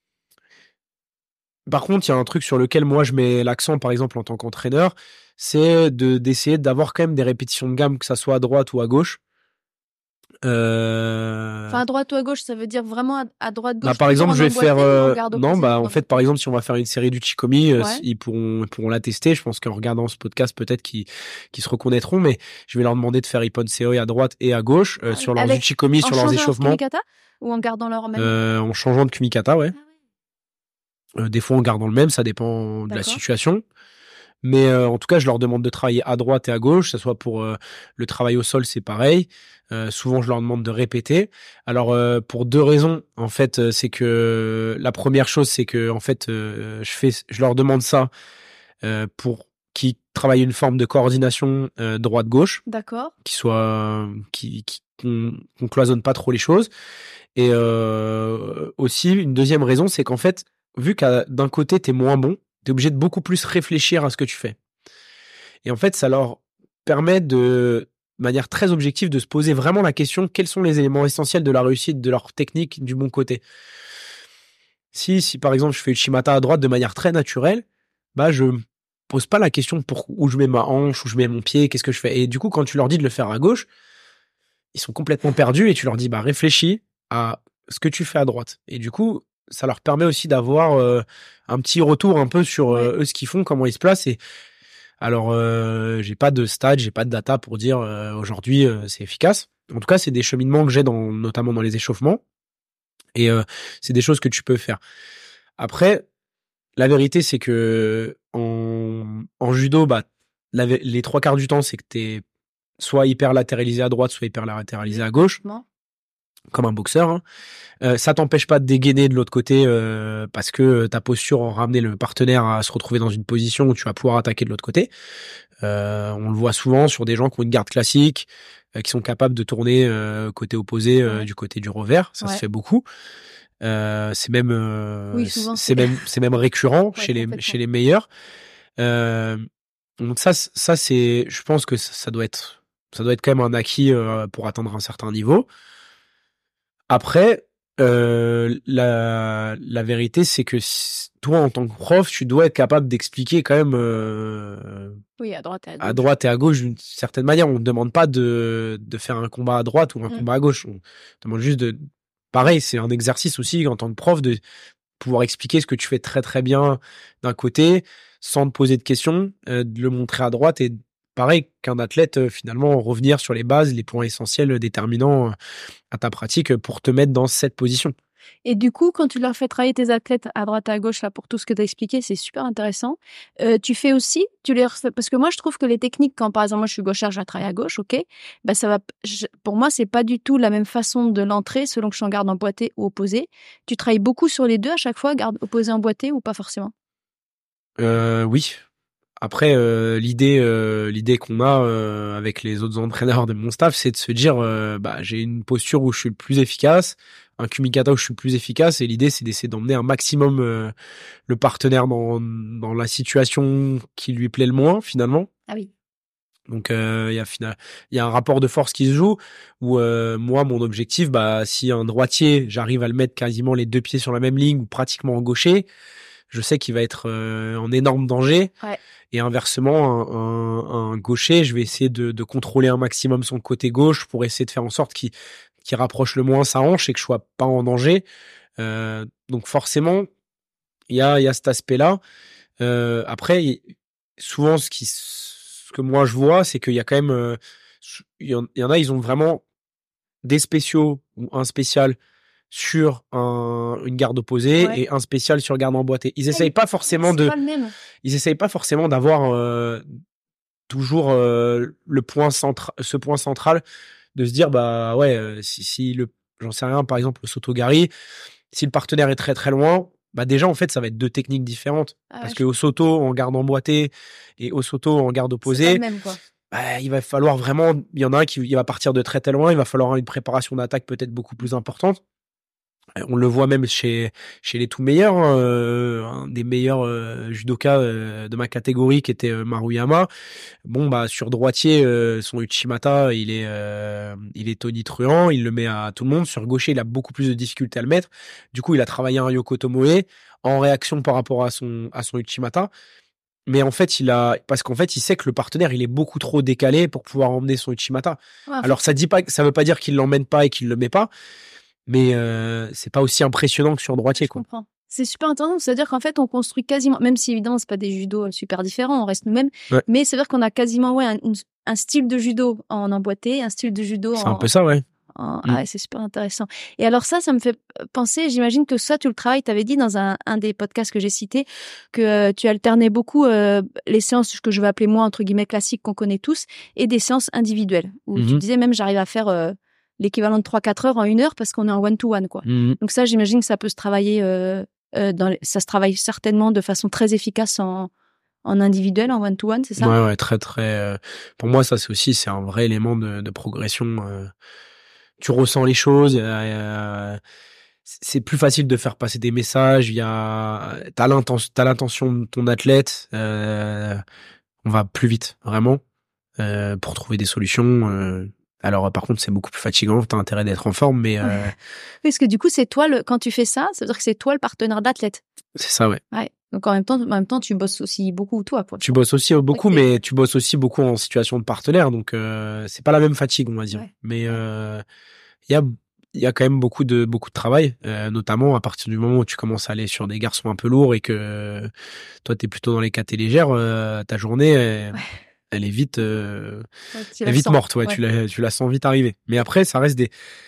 Speaker 2: Par contre, il y a un truc sur lequel moi je mets l'accent, par exemple, en tant qu'entraîneur, c'est de d'essayer d'avoir quand même des répétitions de gamme, que ça soit à droite ou à gauche, Euh...
Speaker 1: Enfin, à droite ou à gauche, ça veut dire vraiment à, à droite gauche.
Speaker 2: Bah, par exemple, je vais faire. Euh... Non, bah en
Speaker 1: opposé.
Speaker 2: fait, par exemple, si on va faire une série du Chikomi, euh,
Speaker 1: Ouais.
Speaker 2: ils pourront, ils pourront la tester. Je pense qu'en regardant ce podcast, peut-être qu'ils, qu'ils se reconnaîtront. Mais je vais leur demander de faire Ippon Seoi à droite et à gauche euh, ah, sur leurs Uchikomi, sur leurs échauffements.
Speaker 1: Kumikata ou en gardant leur même.
Speaker 2: Euh, en changeant de Kumikata, ouais. Euh, des fois en gardant le même, ça dépend de la situation. Mais euh, en tout cas, je leur demande de travailler à droite et à gauche, que ce soit pour euh, le travail au sol, c'est pareil. Euh, souvent, je leur demande de répéter. Alors, euh, pour deux raisons, en fait, c'est que la première chose, c'est que en fait, euh, je fais, je leur demande ça euh, pour qu'ils travaillent une forme de coordination euh, droite-gauche.
Speaker 1: D'accord.
Speaker 2: Qui soit, qui, qui qu'on, qu'on cloisonne pas trop les choses. Et euh, aussi, une deuxième raison, c'est qu'en fait, vu qu'à d'un côté, t'es moins bon, t'es obligé de beaucoup plus réfléchir à ce que tu fais. Et en fait, ça leur permet de, de manière très objective, de se poser vraiment la question, quels sont les éléments essentiels de la réussite de leur technique du bon côté. Si, si par exemple, je fais Uchimata à droite de manière très naturelle, bah, je pose pas la question pour où je mets ma hanche, où je mets mon pied, qu'est-ce que je fais. Et du coup, quand tu leur dis de le faire à gauche, ils sont complètement perdus et tu leur dis, bah, réfléchis à ce que tu fais à droite. Et du coup, ça leur permet aussi d'avoir euh, un petit retour un peu sur euh, eux ce qu'ils font, comment ils se placent. Et alors, euh, j'ai pas de stade, j'ai pas de data pour dire euh, aujourd'hui euh, c'est efficace. En tout cas, c'est des cheminements que j'ai dans, notamment dans les échauffements. Et euh, c'est des choses que tu peux faire. Après, la vérité, c'est que en, en judo, bah, la, les trois quarts du temps, c'est que t'es soit hyper latéralisé à droite, soit hyper latéralisé à gauche. Non. Comme un boxeur, hein. Euh, ça t'empêche pas de dégainer de l'autre côté euh, parce que ta posture en ramener le partenaire à se retrouver dans une position où tu vas pouvoir attaquer de l'autre côté. Euh, on le voit souvent sur des gens qui ont une garde classique, euh, qui sont capables de tourner euh, côté opposé euh, ouais. du côté du revers. Ça ouais. se fait beaucoup. Euh, c'est même, euh, oui, c'est, c'est même, c'est même récurrent ouais, chez les chez les meilleurs. Euh, donc ça, ça c'est, je pense que ça, ça doit être, ça doit être quand même un acquis euh, pour atteindre un certain niveau. Après, euh, la, la vérité, c'est que toi, en tant que prof, tu dois être capable d'expliquer quand même euh,
Speaker 1: oui, à droite et à gauche.
Speaker 2: À droite et à gauche d'une certaine manière. On ne demande pas de, de faire un combat à droite ou un mmh. combat à gauche. On demande juste de... Pareil, c'est un exercice aussi en tant que prof de pouvoir expliquer ce que tu fais très très bien d'un côté, sans te poser de questions, euh, de le montrer à droite et pareil qu'un athlète, euh, finalement, revenir sur les bases, les points essentiels déterminants euh, à ta pratique pour te mettre dans cette position.
Speaker 1: Et du coup, quand tu leur fais travailler tes athlètes à droite et à gauche là pour tout ce que tu as expliqué, c'est super intéressant. Euh, tu fais aussi, tu les refais, parce que moi je trouve que les techniques, quand par exemple moi je suis gauchère, je vais travailler à gauche, ok, bah ça va. Je, pour moi c'est pas du tout la même façon de l'entrée selon que je suis en garde emboîtée ou opposée. Tu travailles beaucoup sur les deux à chaque fois, garde opposée emboîtée ou pas forcément?
Speaker 2: Euh, oui. Après, euh, l'idée, euh, l'idée qu'on a euh, avec les autres entraîneurs de mon staff, c'est de se dire, euh, bah, j'ai une posture où je suis le plus efficace, un kumikata où je suis le plus efficace, et l'idée, c'est d'essayer d'emmener un maximum euh, le partenaire dans, dans la situation qui lui plaît le moins, finalement.
Speaker 1: Ah oui.
Speaker 2: Donc, il euh, y a final, il y a un rapport de force qui se joue où euh, moi, mon objectif, bah, si un droitier, j'arrive à le mettre quasiment les deux pieds sur la même ligne ou pratiquement en gaucher, je sais qu'il va être euh, en énorme danger.
Speaker 1: Ouais.
Speaker 2: Et inversement, un, un, un gaucher, je vais essayer de, de contrôler un maximum son côté gauche pour essayer de faire en sorte qu'il, qu'il rapproche le moins sa hanche et que je sois pas en danger. Euh, donc forcément, il y a, il y a cet aspect-là. Euh, après, souvent, ce, qui, ce que moi je vois, c'est qu'il y a quand même... Euh, il y en, il y en a, ils ont vraiment des spéciaux ou un spécial sur un, une garde opposée ouais. et un spécial sur garde emboîtée. Ils essayent pas forcément de,
Speaker 1: pas le même.
Speaker 2: Ils essayent pas forcément d'avoir euh, toujours euh, le point central, ce point central, de se dire bah ouais, euh, si, si le, j'en sais rien, par exemple le Soto-Gari, si le partenaire est très très loin, bah déjà en fait ça va être deux techniques différentes ah parce ouais, que je... au Soto en garde emboîtée et au Soto en garde opposée.
Speaker 1: C'est pas le même, quoi.
Speaker 2: Bah, il va falloir vraiment, il y en a un qui il va partir de très très loin, il va falloir une préparation d'attaque peut-être beaucoup plus importante. On le voit même chez chez les tout meilleurs, hein, euh, un des meilleurs euh, judokas euh, de ma catégorie qui était euh, Maruyama. Bon bah sur droitier, euh, son Uchimata, il est euh, il est tonitruant, il le met à tout le monde. Sur gaucher, il a beaucoup plus de difficultés à le mettre. Du coup, il a travaillé un Yoko Tomoe en réaction par rapport à son à son Uchimata. mais en fait, il a, parce qu'en fait, il sait que le partenaire, il est beaucoup trop décalé pour pouvoir emmener son Uchimata.
Speaker 1: Ouais,
Speaker 2: Alors, ça dit pas, ça veut pas dire qu'il l'emmène pas et qu'il le met pas, mais euh, c'est pas aussi impressionnant que sur droitier,
Speaker 1: je
Speaker 2: quoi.
Speaker 1: comprends. C'est super intéressant, c'est-à-dire qu'en fait, on construit quasiment, même si évidemment, c'est pas des judos super différents, on reste nous-mêmes,
Speaker 2: Ouais.
Speaker 1: mais c'est-à-dire qu'on a quasiment, ouais, un, un style de judo en emboîté, un style de judo
Speaker 2: C'est
Speaker 1: en,
Speaker 2: un peu ça, ouais.
Speaker 1: en...
Speaker 2: Mm.
Speaker 1: Ah ouais, c'est super intéressant. Et alors ça, ça me fait penser, j'imagine que ça, tu le travailles, tu avais dit dans un, un des podcasts que j'ai cités, que euh, tu alternais beaucoup euh, les séances que je vais appeler moi, entre guillemets, classiques qu'on connaît tous, et des séances individuelles, où
Speaker 2: Mm-hmm.
Speaker 1: tu disais même, j'arrive à faire euh, l'équivalent de trois quatre heures en une heure parce qu'on est en one-to-one, quoi.
Speaker 2: Mm-hmm.
Speaker 1: Donc ça, j'imagine que ça peut se travailler... Euh, Euh, dans les... ça se travaille certainement de façon très efficace en, en individuel, en one-to-one, c'est ça?
Speaker 2: Ouais, ouais, très, très. Euh... Pour moi, ça, c'est aussi, c'est un vrai élément de, de progression. Euh... Tu ressens les choses. Euh... C'est plus facile de faire passer des messages. Il y a, t'as l'intention, t'as l'intention de ton athlète. Euh... On va plus vite, vraiment, euh, pour trouver des solutions. Euh... Alors, par contre, c'est beaucoup plus fatigant. T'as intérêt d'être en forme, mais. Euh...
Speaker 1: Ouais. Parce que du coup, c'est toi le. Quand tu fais ça, ça veut dire que c'est toi le partenaire d'athlète.
Speaker 2: C'est ça, ouais.
Speaker 1: Ouais. Donc en même temps, en même temps, tu bosses aussi beaucoup toi. Pour
Speaker 2: tu bosses aussi beaucoup,
Speaker 1: okay.
Speaker 2: mais tu bosses aussi beaucoup en situation de partenaire, donc euh, c'est pas la même fatigue, on va dire.
Speaker 1: Ouais.
Speaker 2: Mais il euh, y a il y a quand même beaucoup de beaucoup de travail, euh, notamment à partir du moment où tu commences à aller sur des garçons un peu lourds et que euh, toi t'es plutôt dans les catés légères, euh, ta journée elle,
Speaker 1: ouais.
Speaker 2: elle est vite euh,
Speaker 1: ouais,
Speaker 2: elle est vite
Speaker 1: sens.
Speaker 2: morte, ouais, ouais. Tu la tu la sens vite arriver. Mais après ça reste des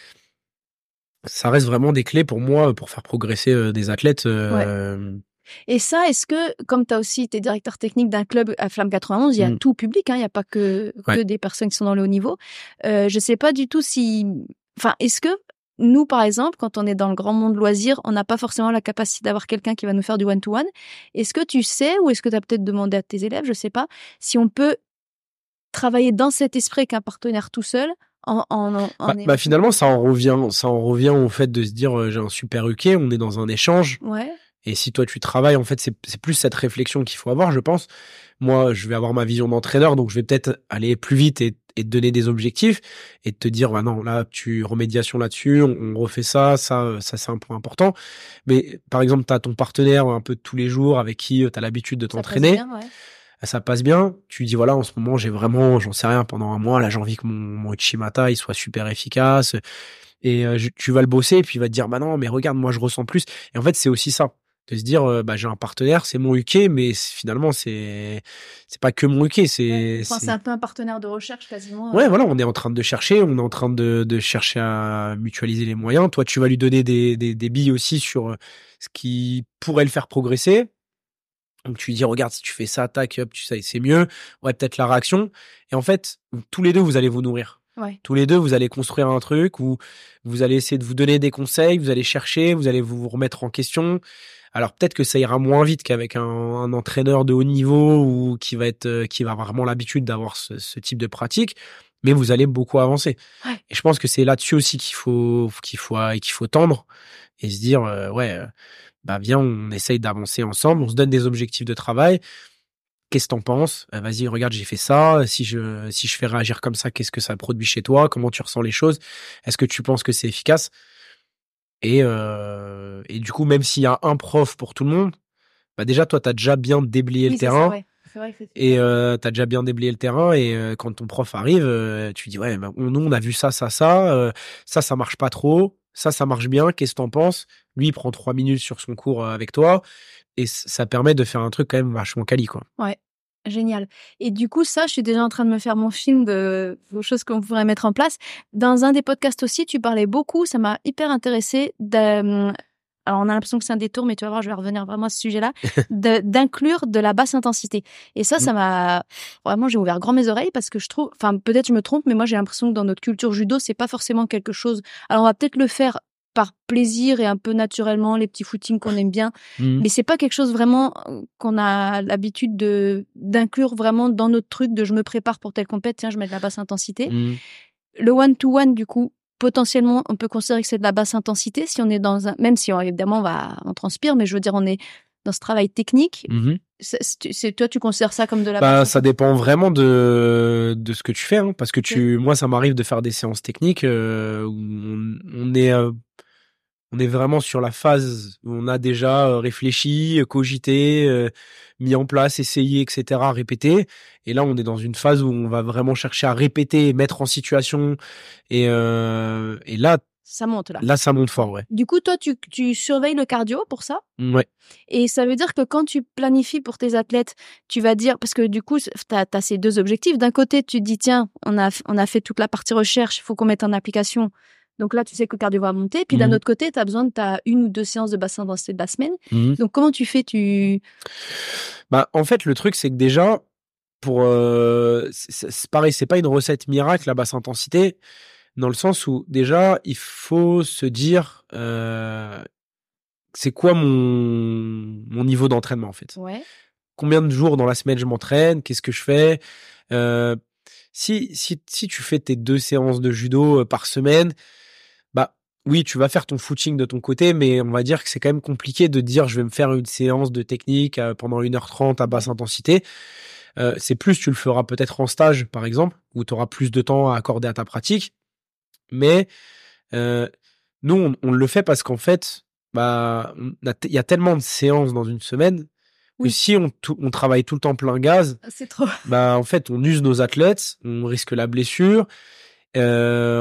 Speaker 2: ça reste vraiment des clés pour moi pour faire progresser euh, des athlètes. Euh,
Speaker 1: ouais. Et ça, est-ce que, comme tu as aussi été directeur technique d'un club à Flamme quatre-vingt-onze, il y a
Speaker 2: mm.
Speaker 1: tout public, hein, il n'y a pas que,
Speaker 2: ouais.
Speaker 1: que des personnes qui sont dans le haut niveau. Euh, je ne sais pas du tout si... Enfin, est-ce que nous, par exemple, quand on est dans le grand monde loisir, on n'a pas forcément la capacité d'avoir quelqu'un qui va nous faire du one-to-one. Est-ce que tu sais, ou est-ce que tu as peut-être demandé à tes élèves, je ne sais pas, si on peut travailler dans cet esprit qu'un partenaire tout seul En, en, en
Speaker 2: bah, bah finalement, ça en revient, ça en revient au fait de se dire euh, j'ai un super U K, on est dans un échange.
Speaker 1: Ouais.
Speaker 2: Et si toi tu travailles, en fait, c'est c'est plus cette réflexion qu'il faut avoir, je pense. Moi, je vais avoir ma vision d'entraîneur, donc je vais peut-être aller plus vite et, et te donner des objectifs et te dire bah non, là tu remédiation là-dessus, on, on refait ça, ça, ça c'est un point important. Mais par exemple, t'as ton partenaire un peu tous les jours avec qui t'as l'habitude de t'entraîner.
Speaker 1: Ça passe bien, ouais.
Speaker 2: Ça passe bien, tu dis voilà en ce moment j'ai vraiment, j'en sais rien, pendant un mois là j'ai envie que mon, mon Uchimata il soit super efficace et euh, je, tu vas le bosser et puis il va te dire bah non mais regarde moi je ressens plus et en fait c'est aussi ça de se dire euh, bah j'ai un partenaire c'est mon U K mais finalement c'est c'est pas que mon U K c'est
Speaker 1: ouais, enfin, c'est... c'est un peu un partenaire de recherche quasiment.
Speaker 2: Ouais
Speaker 1: euh...
Speaker 2: voilà on est en train de chercher on est en train de, de chercher à mutualiser les moyens, toi tu vas lui donner des, des, des billes aussi sur ce qui pourrait le faire progresser. Donc tu lui dis regarde si tu fais ça tac hop tu sais c'est mieux, ouais peut-être la réaction et en fait tous les deux vous allez vous nourrir.
Speaker 1: Ouais.
Speaker 2: Tous les deux vous allez construire un truc où vous allez essayer de vous donner des conseils, vous allez chercher, vous allez vous remettre en question. Alors peut-être que ça ira moins vite qu'avec un, un entraîneur de haut niveau ou qui va être qui va avoir vraiment l'habitude d'avoir ce, ce type de pratique, mais vous allez beaucoup avancer.
Speaker 1: Ouais.
Speaker 2: Et je pense que c'est là-dessus aussi qu'il faut qu'il faut qu'il faut tendre et se dire euh, ouais euh, bah viens, on essaye d'avancer ensemble, on se donne des objectifs de travail. Qu'est-ce que t'en penses ? euh, Vas-y, regarde, j'ai fait ça. Si je si je fais réagir comme ça, qu'est-ce que ça produit chez toi ? Comment tu ressens les choses ? Est-ce que tu penses que c'est efficace ? Et euh, et du coup, même s'il y a un prof pour tout le monde, bah déjà toi t'as déjà bien déblayé
Speaker 1: oui,
Speaker 2: le terrain.
Speaker 1: Ça, ouais. C'est vrai que
Speaker 2: et euh, t'as déjà bien déblayé le terrain et euh, quand ton prof arrive, euh, tu dis ouais, bah, on, nous on a vu ça, ça, ça, euh, ça, ça marche pas trop. Ça, ça marche bien. Qu'est-ce que t'en penses ? Lui, il prend trois minutes sur son cours avec toi et ça permet de faire un truc quand même vachement quali, quoi.
Speaker 1: Ouais, génial. Et du coup, ça, je suis déjà en train de me faire mon film de vos choses qu'on pourrait mettre en place. Dans un des podcasts aussi, tu parlais beaucoup, ça m'a hyper intéressée. De... Alors, on a l'impression que c'est un détour, mais tu vas voir, je vais revenir vraiment à ce sujet-là, de, d'inclure de la basse intensité. Et ça, ça m'a vraiment, j'ai ouvert grand mes oreilles parce que je trouve, enfin, peut-être je me trompe, mais moi, j'ai l'impression que dans notre culture judo, c'est pas forcément quelque chose. Alors, on va peut-être le faire par plaisir et un peu naturellement, les petits footings qu'on aime bien. Mmh. Mais c'est pas quelque chose vraiment qu'on a l'habitude de, d'inclure vraiment dans notre truc de je me prépare pour telle compète, tiens, je mets de la basse intensité. Mmh. Le one-to-one, du coup, potentiellement, on peut considérer que c'est de la basse intensité si on est dans un, même si on, évidemment on va, on transpire, mais je veux dire, on est dans ce travail technique. Mmh. C'est, c'est, toi, tu considères ça comme de la
Speaker 2: bah,
Speaker 1: basse?
Speaker 2: Ça dépend vraiment de, de ce que tu fais, hein, parce que tu, okay. moi, ça m'arrive de faire des séances techniques, euh, où on, on est, euh, on est vraiment sur la phase où on a déjà euh, réfléchi, cogité, euh, mis en place, essayé, et cetera, répété. Et là, on est dans une phase où on va vraiment chercher à répéter, mettre en situation. Et, euh, et là,
Speaker 1: ça monte là.
Speaker 2: Là, ça monte fort, ouais.
Speaker 1: Du coup, toi, tu, tu surveilles le cardio pour ça?
Speaker 2: Ouais.
Speaker 1: Et ça veut dire que quand tu planifies pour tes athlètes, tu vas dire, parce que du coup, tu as ces deux objectifs. D'un côté, tu te dis, tiens, on a, on a fait toute la partie recherche, il faut qu'on mette en application. Donc là, tu sais que le cardio va monter. Puis mmh. d'un autre côté, tu as besoin de ta une ou deux séances de basse intensité de la semaine. Mmh. Donc comment tu fais tu...
Speaker 2: Bah, en fait, le truc, c'est que déjà, pour euh, c'est, c'est pareil, c'est pas une recette miracle, la basse intensité, dans le sens où déjà, il faut se dire, euh, c'est quoi mon, mon niveau d'entraînement, en fait.
Speaker 1: Ouais.
Speaker 2: Combien de jours dans la semaine je m'entraîne, qu'est-ce que je fais. Euh, si, si, si tu fais tes deux séances de judo par semaine, bah oui, tu vas faire ton footing de ton côté, mais on va dire que c'est quand même compliqué de dire je vais me faire une séance de technique pendant une heure trente à basse intensité. Euh, c'est plus, tu le feras peut-être en stage, par exemple, où tu auras plus de temps à accorder à ta pratique. Mais euh, nous, on, on le fait parce qu'en fait, bah, il y a tellement de séances dans une semaine que oui. si on, tout, on travaille tout le temps plein gaz,
Speaker 1: c'est trop.
Speaker 2: Bah, en fait, on use nos athlètes, on risque la blessure, euh,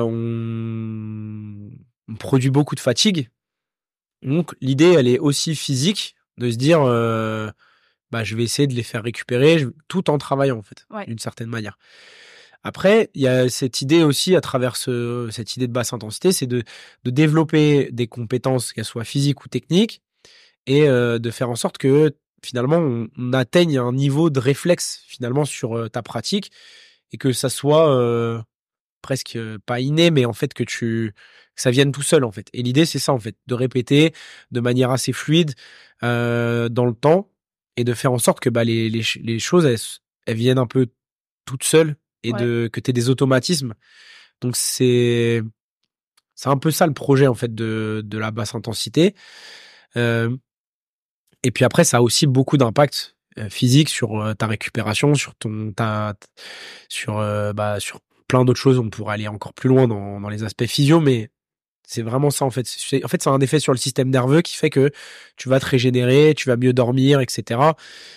Speaker 2: on, on produit beaucoup de fatigue. Donc, l'idée, elle est aussi physique, de se dire, euh, bah, je vais essayer de les faire récupérer, je, tout en travaillant, en fait, ouais. d'une certaine manière. Après, il y a cette idée aussi, à travers ce, cette idée de basse intensité, c'est de, de développer des compétences, qu'elles soient physiques ou techniques, et euh, de faire en sorte que finalement, on, on atteigne un niveau de réflexe finalement sur euh, ta pratique et que ça soit euh, presque euh, pas inné, mais en fait que tu que ça vienne tout seul en fait. Et l'idée, c'est ça en fait, de répéter de manière assez fluide euh, dans le temps et de faire en sorte que bah les les, les choses elles, elles viennent un peu toutes seules et ouais. de que t'aies des automatismes. Donc c'est c'est un peu ça le projet en fait de de la basse intensité. Euh, Et puis après, ça a aussi beaucoup d'impact euh, physique sur euh, ta récupération, sur ton, ta, sur, euh, bah, sur plein d'autres choses. On pourrait aller encore plus loin dans, dans les aspects physio, mais c'est vraiment ça en fait. C'est, en fait, ça a un effet sur le système nerveux qui fait que tu vas te régénérer, tu vas mieux dormir, et cetera.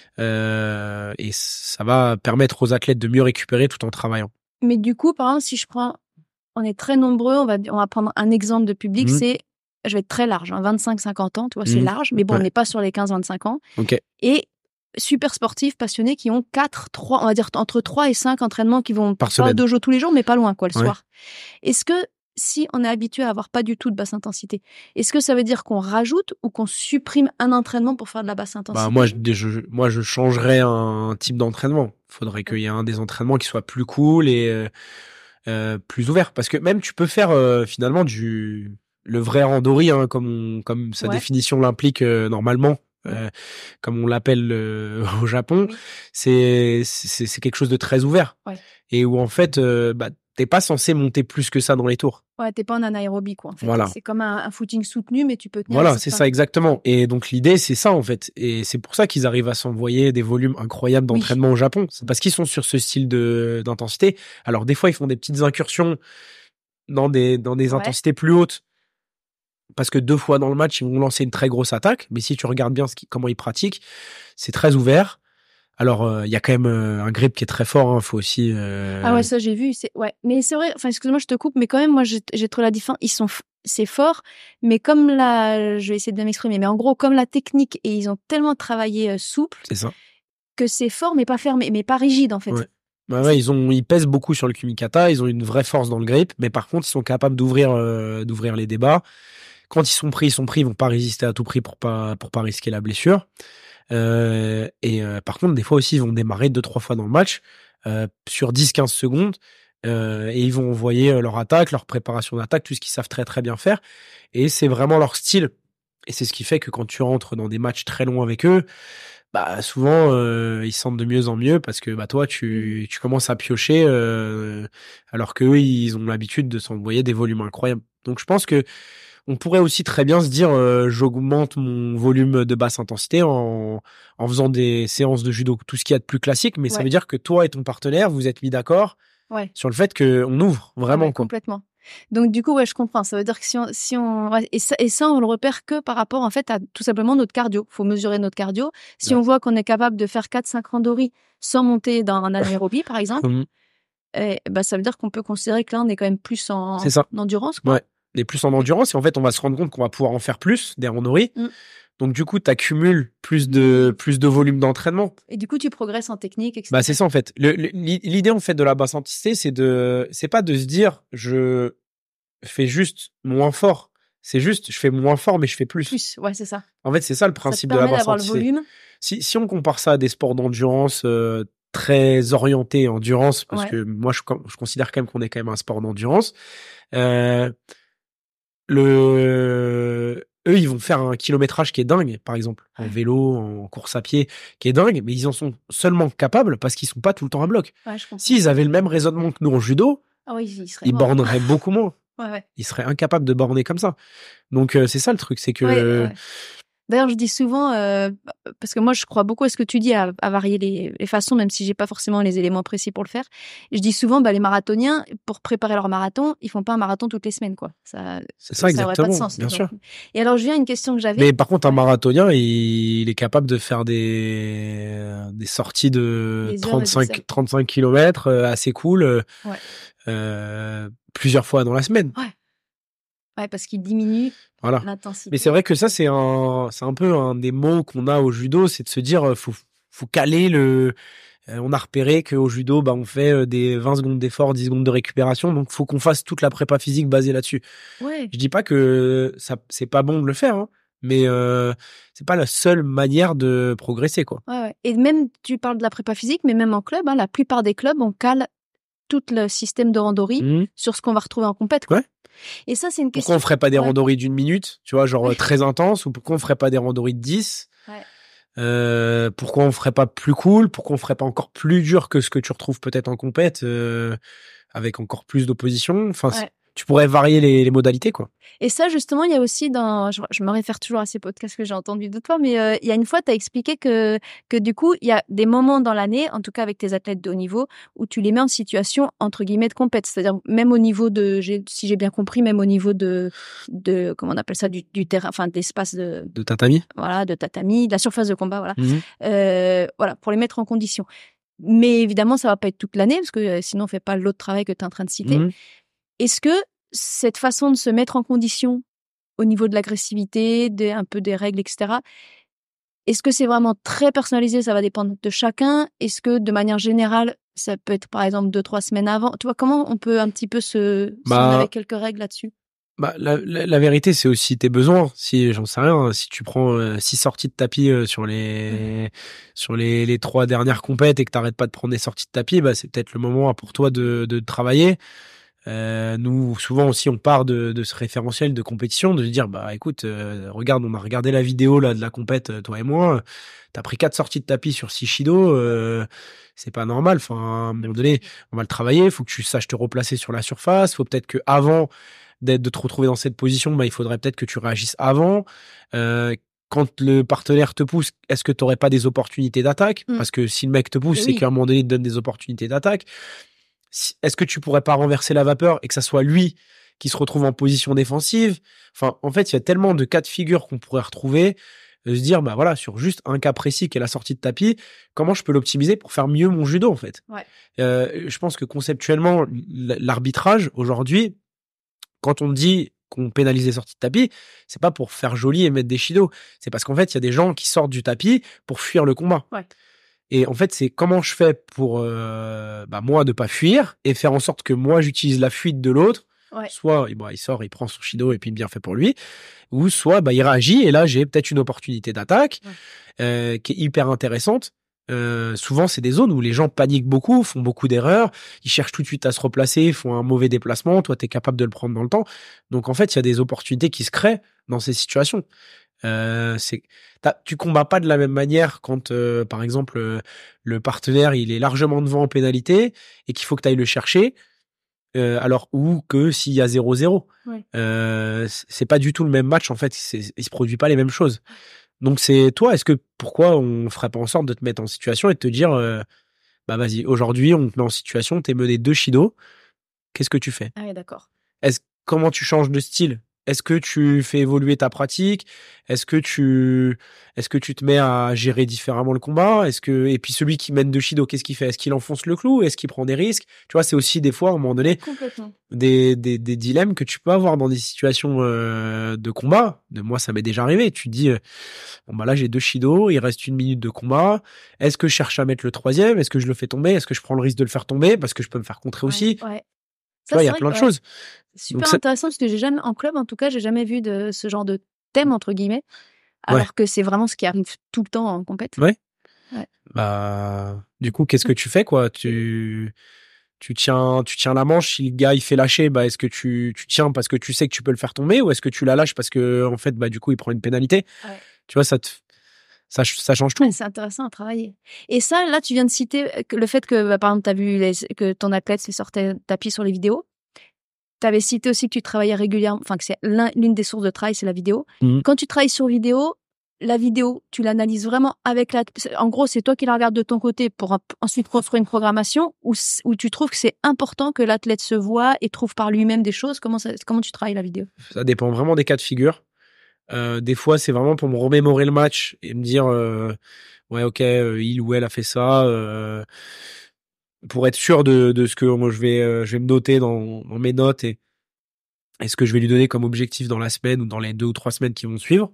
Speaker 2: Euh, et ça va permettre aux athlètes de mieux récupérer tout en travaillant.
Speaker 1: Mais du coup, par exemple, si je prends, on est très nombreux, on va, on va prendre un exemple de public, mmh. c'est je vais être très large, hein, vingt-cinq à cinquante ans, tu vois, mmh. c'est large, mais bon, ouais. on n'est pas sur les quinze à vingt-cinq ans.
Speaker 2: Okay.
Speaker 1: Et super sportifs, passionnés, qui ont quatre, trois, on va dire entre trois et cinq entraînements qui vont
Speaker 2: par
Speaker 1: pas
Speaker 2: semaine.
Speaker 1: au dojo tous les jours, mais pas loin, quoi, le
Speaker 2: ouais.
Speaker 1: soir. Est-ce que, si on est habitué à avoir pas du tout de basse intensité, est-ce que ça veut dire qu'on rajoute ou qu'on supprime un entraînement pour faire de la basse intensité?
Speaker 2: Bah, moi, je, je, moi, je changerais un type d'entraînement. Il faudrait qu'il y ait un des entraînements qui soit plus cool et euh, euh, plus ouvert. Parce que même, tu peux faire euh, finalement du... le vrai randori, hein, comme, on, comme sa ouais. définition l'implique euh, normalement, euh, comme on l'appelle euh, au Japon, oui. c'est, c'est, c'est quelque chose de très ouvert.
Speaker 1: Ouais.
Speaker 2: Et où en fait, euh, bah, t'es pas censé monter plus que ça dans les tours.
Speaker 1: Ouais, t'es pas en anaérobie, quoi, en fait.
Speaker 2: Voilà.
Speaker 1: C'est comme un, un footing soutenu, mais tu peux tenir.
Speaker 2: Voilà, c'est ça, exactement. Et donc, l'idée, c'est ça, en fait. Et c'est pour ça qu'ils arrivent à s'envoyer des volumes incroyables d'entraînement oui. au Japon. C'est parce qu'ils sont sur ce style de, d'intensité. Alors, des fois, ils font des petites incursions dans des, dans des ouais. intensités plus hautes. Parce que deux fois dans le match, ils vont lancer une très grosse attaque. Mais si tu regardes bien ce qui, comment ils pratiquent, c'est très ouvert. Alors, il euh, y a quand même euh, un grip qui est très fort. Il hein, faut aussi... Euh...
Speaker 1: Ah ouais, ça, j'ai vu. C'est... Ouais. Mais c'est vrai, enfin, excuse-moi, je te coupe, mais quand même, moi, j'ai, j'ai trouvé la différence. Ils sont... C'est fort, mais comme la... Je vais essayer de bien m'exprimer, mais en gros, comme la technique, et ils ont tellement travaillé euh, souple...
Speaker 2: C'est ça.
Speaker 1: Que c'est fort, mais pas fermé, mais pas rigide, en fait.
Speaker 2: Ouais. Bah ouais, ils ont, ils pèsent beaucoup sur le kumikata, ils ont une vraie force dans le grip, mais par contre, ils sont capables d'ouvrir, euh, d'ouvrir les débats. Quand ils sont pris, ils sont pris, ils vont pas résister à tout prix pour pas, pour pas risquer la blessure. Euh, et euh, par contre, des fois aussi, ils vont démarrer deux, trois fois dans le match, euh, sur dix, quinze secondes, euh, et ils vont envoyer leur attaque, leur préparation d'attaque, tout ce qu'ils savent très, très bien faire. Et c'est vraiment leur style. Et c'est ce qui fait que quand tu rentres dans des matchs très longs avec eux, bah souvent euh, ils sentent de mieux en mieux parce que bah toi tu tu commences à piocher euh, alors que eux ils ont l'habitude de s'envoyer des volumes incroyables. Donc je pense que on pourrait aussi très bien se dire euh, j'augmente mon volume de basse intensité en en faisant des séances de judo, tout ce qu'il y a de plus classique, mais ouais. ça veut dire que toi et ton partenaire vous êtes mis d'accord
Speaker 1: ouais.
Speaker 2: sur le fait que on ouvre vraiment
Speaker 1: ouais,
Speaker 2: quoi.
Speaker 1: Complètement. Donc du coup, ouais, je comprends. Ça veut dire que si on, si on, ouais, et ça, et ça, on le repère que par rapport en fait à tout simplement notre cardio. Faut mesurer notre cardio. Si
Speaker 2: Ouais.
Speaker 1: on voit qu'on est capable de faire quatre cinq randories sans monter dans un anaérobie, par exemple,
Speaker 2: Mmh.
Speaker 1: eh, bah, ça veut dire qu'on peut considérer que là, on est quand même plus en,
Speaker 2: C'est ça.
Speaker 1: en endurance, quoi.
Speaker 2: Ouais. On est plus en endurance et en fait, on va se rendre compte qu'on va pouvoir en faire plus des randories.
Speaker 1: Mm.
Speaker 2: Donc du coup, tu accumules plus de plus de volume d'entraînement.
Speaker 1: Et du coup, tu progresses en technique, et cetera.
Speaker 2: Bah c'est ça en fait. Le- le- L'idée en fait de la basse intensité, c'est de c'est pas de se dire je fais juste moins fort. C'est juste je fais moins fort mais je fais plus.
Speaker 1: Plus, ouais, c'est ça.
Speaker 2: En fait, c'est ça le
Speaker 1: Ça te
Speaker 2: principe de la
Speaker 1: permet
Speaker 2: basse
Speaker 1: d'avoir le
Speaker 2: intensité.
Speaker 1: volume.
Speaker 2: Si si on compare ça à des sports d'endurance euh, très orientés endurance, parce
Speaker 1: Ouais.
Speaker 2: que moi je, je considère quand même qu'on est quand même un sport d'endurance. Euh, le eux ils vont faire un kilométrage qui est dingue, par exemple en
Speaker 1: Ouais.
Speaker 2: vélo, en course à pied, qui est dingue, mais ils en sont seulement capables parce qu'ils sont pas tout le temps à bloc.
Speaker 1: Ouais, je comprends.
Speaker 2: S'ils avaient le même raisonnement que nous en judo,
Speaker 1: Ah oui, ils seraient
Speaker 2: ils
Speaker 1: morts.
Speaker 2: borneraient beaucoup moins.
Speaker 1: Ouais, ouais.
Speaker 2: Ils seraient incapables de borner comme ça. Donc euh, c'est ça le truc, c'est que
Speaker 1: Ouais, ouais. D'ailleurs, je dis souvent, euh, parce que moi, je crois beaucoup à ce que tu dis, à, à varier les, les façons, même si j'ai pas forcément les éléments précis pour le faire. Je dis souvent, bah, les marathoniens, pour préparer leur marathon, ils font pas un marathon toutes les semaines, quoi. Ça,
Speaker 2: c'est ça,
Speaker 1: ça aurait pas de
Speaker 2: exactement,
Speaker 1: sens.
Speaker 2: bien
Speaker 1: Donc.
Speaker 2: sûr.
Speaker 1: Et alors, je viens à une question que j'avais.
Speaker 2: Mais par contre, un
Speaker 1: Ouais.
Speaker 2: marathonien, il, il est capable de faire des, des sorties de
Speaker 1: Des heures et des
Speaker 2: trente-cinq,
Speaker 1: heures.
Speaker 2: trente-cinq kilomètres euh, assez cool, euh,
Speaker 1: Ouais.
Speaker 2: euh, plusieurs fois dans la semaine.
Speaker 1: Ouais. Ouais, parce qu'il diminue
Speaker 2: Voilà.
Speaker 1: l'intensité.
Speaker 2: Mais c'est vrai que ça, c'est un, c'est un peu un des mots qu'on a au judo, c'est de se dire, euh, faut, faut caler le, euh, on a repéré qu'au judo, bah, on fait euh, des vingt secondes d'effort, dix secondes de récupération, donc faut qu'on fasse toute la prépa physique basée là-dessus.
Speaker 1: Ouais.
Speaker 2: Je dis pas que ça, c'est pas bon de le faire, hein, mais euh, c'est pas la seule manière de progresser, quoi.
Speaker 1: Ouais, ouais. Et même, tu parles de la prépa physique, mais même en club, hein, la plupart des clubs, on cale tout le système de randori
Speaker 2: Mmh.
Speaker 1: sur ce qu'on va retrouver en compète, quoi.
Speaker 2: Ouais.
Speaker 1: Et ça, c'est une question.
Speaker 2: Pourquoi on ferait pas des
Speaker 1: Ouais.
Speaker 2: randories d'une minute, tu vois, genre
Speaker 1: Ouais.
Speaker 2: euh, très intense, ou pourquoi on ferait pas des randories de dix?
Speaker 1: Ouais.
Speaker 2: Euh, pourquoi on ferait pas plus cool? Pourquoi on ferait pas encore plus dur que ce que tu retrouves peut-être en compète, euh, avec encore plus d'opposition? Enfin,
Speaker 1: Ouais.
Speaker 2: tu pourrais varier les, les modalités, quoi.
Speaker 1: Et ça, justement, il y a aussi dans, je, je me réfère toujours à ces podcasts que j'ai entendus de toi, mais euh, il y a une fois, tu as expliqué que, que du coup, il y a des moments dans l'année, en tout cas avec tes athlètes de haut niveau, où tu les mets en situation, entre guillemets, de compète. C'est-à-dire, même au niveau de, j'ai, si j'ai bien compris, même au niveau de, de comment on appelle ça, du, du terrain, enfin, d'espace de,
Speaker 2: De tatami.
Speaker 1: voilà, de tatami, de la surface de combat, voilà.
Speaker 2: Mmh.
Speaker 1: Euh, voilà, pour les mettre en condition. Mais évidemment, ça va pas être toute l'année, parce que euh, sinon, on fait pas l'autre travail que tu es en train de citer.
Speaker 2: Mmh.
Speaker 1: Est-ce que cette façon de se mettre en condition au niveau de l'agressivité, des, un peu des règles, et cetera, est-ce que c'est vraiment très personnalisé? Ça va dépendre de chacun. Est-ce que de manière générale, ça peut être par exemple deux, trois semaines avant? Tu vois, comment on peut un petit peu se... si
Speaker 2: Bah,
Speaker 1: on avait quelques règles là-dessus?
Speaker 2: Bah, la, la, la vérité, c'est aussi tes besoins. Si, j'en sais rien, si tu prends euh, six sorties de tapis euh, sur les, sur les, les trois dernières compètes et que t'arrêtes pas de prendre des sorties de tapis, bah, c'est peut-être le moment pour toi de, de travailler. Euh, nous, souvent aussi, on part de, de ce référentiel de compétition, de se dire, bah, écoute, euh, regarde, on a regardé la vidéo, là, de la compète, euh, toi et moi, t'as pris quatre sorties de tapis sur six shido, euh, c'est pas normal. Enfin, à un moment donné, on va le travailler, faut que tu saches te replacer sur la surface, faut peut-être que avant d'être, de te retrouver dans cette position, bah, il faudrait peut-être que tu réagisses avant, euh, quand le partenaire te pousse, est-ce que tu n'aurais pas des opportunités d'attaque?
Speaker 1: Mm.
Speaker 2: Parce que si le mec te pousse,
Speaker 1: Et
Speaker 2: c'est
Speaker 1: oui.
Speaker 2: qu'à un moment donné, il te donne des opportunités d'attaque. Est-ce que tu pourrais pas renverser la vapeur et que ça soit lui qui se retrouve en position défensive? Enfin, en fait, il y a tellement de cas de figure qu'on pourrait retrouver, de se dire, bah voilà, sur juste un cas précis qui est la sortie de tapis, comment je peux l'optimiser pour faire mieux mon judo, en fait?
Speaker 1: Ouais.
Speaker 2: Euh, je pense que conceptuellement, l'arbitrage, aujourd'hui, quand on dit qu'on pénalise les sorties de tapis, c'est pas pour faire joli et mettre des shido. C'est parce qu'en fait, il y a des gens qui sortent du tapis pour fuir le combat.
Speaker 1: Ouais.
Speaker 2: Et en fait, c'est comment je fais pour euh, bah, moi ne pas fuir et faire en sorte que moi j'utilise la fuite de l'autre.
Speaker 1: Ouais.
Speaker 2: Soit bah, il sort, il prend son shido et puis bien fait pour lui, ou soit bah, il réagit et là j'ai peut-être une opportunité d'attaque
Speaker 1: Ouais.
Speaker 2: euh, qui est hyper intéressante. Euh, souvent, c'est des zones où les gens paniquent beaucoup, font beaucoup d'erreurs, ils cherchent tout de suite à se replacer, font un mauvais déplacement. Toi, tu es capable de le prendre dans le temps. Donc en fait, il y a des opportunités qui se créent dans ces situations. Euh, c'est, tu combats pas de la même manière quand, euh, par exemple, euh, le partenaire il est largement devant en pénalité et qu'il faut que tu ailles le chercher, euh, alors ou que s'il y a zéro zéro.
Speaker 1: Ouais.
Speaker 2: Euh, c'est pas du tout le même match en fait. C'est, il se produit pas les mêmes choses. Donc c'est toi. Est-ce que pourquoi on ferait pas en sorte de te mettre en situation et de te dire, euh, bah vas-y, aujourd'hui on te met en situation, t'es mené deux shido, qu'est-ce que tu fais?
Speaker 1: Ah oui, d'accord.
Speaker 2: est-ce comment tu changes de style? Est-ce que tu fais évoluer ta pratique? Est-ce que tu est-ce que tu te mets à gérer différemment le combat? Est-ce que et puis celui qui mène de Shido, qu'est-ce qu'il fait? Est-ce qu'il enfonce le clou? Est-ce qu'il prend des risques? Tu vois, c'est aussi des fois, à un moment donné,
Speaker 1: Complètement.
Speaker 2: des des des dilemmes que tu peux avoir dans des situations euh, de combat. De moi, ça m'est déjà arrivé. Tu te dis, euh, bon bah là j'ai deux Shido, il reste une minute de combat. Est-ce que je cherche à mettre le troisième? Est-ce que je le fais tomber? Est-ce que je prends le risque de le faire tomber parce que je peux me faire contrer
Speaker 1: Ouais,
Speaker 2: aussi?
Speaker 1: ouais.
Speaker 2: Tu
Speaker 1: Ça,
Speaker 2: vois, il y
Speaker 1: c'est
Speaker 2: a
Speaker 1: vrai
Speaker 2: plein
Speaker 1: que
Speaker 2: de
Speaker 1: ouais,
Speaker 2: choses.
Speaker 1: c'est
Speaker 2: Donc
Speaker 1: super
Speaker 2: c'est
Speaker 1: intéressant parce que j'ai jamais, en club en tout cas, j'ai jamais vu de ce genre de thème entre guillemets,
Speaker 2: ouais,
Speaker 1: alors que c'est vraiment ce qui arrive tout le temps en compète.
Speaker 2: ouais.
Speaker 1: Ouais.
Speaker 2: Bah du coup, qu'est-ce que tu fais quoi? Tu tu tiens tu tiens la manche, si le gars il fait lâcher, bah est-ce que tu tu tiens parce que tu sais que tu peux le faire tomber ou est-ce que tu la lâches parce que en fait bah du coup il prend une pénalité?
Speaker 1: Ouais.
Speaker 2: Tu vois, ça te ça ch- ça change
Speaker 1: Ah,
Speaker 2: tout.
Speaker 1: c'est intéressant à travailler. Et ça, là, tu viens de citer euh, que le fait que, bah, par exemple, tu as vu les- que ton athlète s'est sorti tapis sur les vidéos. Tu avais cité aussi que tu travaillais régulièrement, enfin que c'est l'un- l'une des sources de travail, c'est la vidéo.
Speaker 2: Mhm.
Speaker 1: Quand tu travailles sur vidéo, la vidéo, tu l'analyses vraiment avec la... En gros, c'est toi qui la regardes de ton côté pour un- ensuite construire une programmation ou c- où tu trouves que c'est important que l'athlète se voit et trouve par lui-même des choses. Comment, ça, comment tu travailles la vidéo?
Speaker 2: Ça dépend vraiment des cas de figure. Euh, des fois, c'est vraiment pour me remémorer le match et me dire, euh, ouais, ok, euh, il ou elle a fait ça, euh, pour être sûr de, de ce que moi je vais, euh, je vais me noter dans, dans mes notes et, et ce que je vais lui donner comme objectif dans la semaine ou dans les deux ou trois semaines qui vont suivre.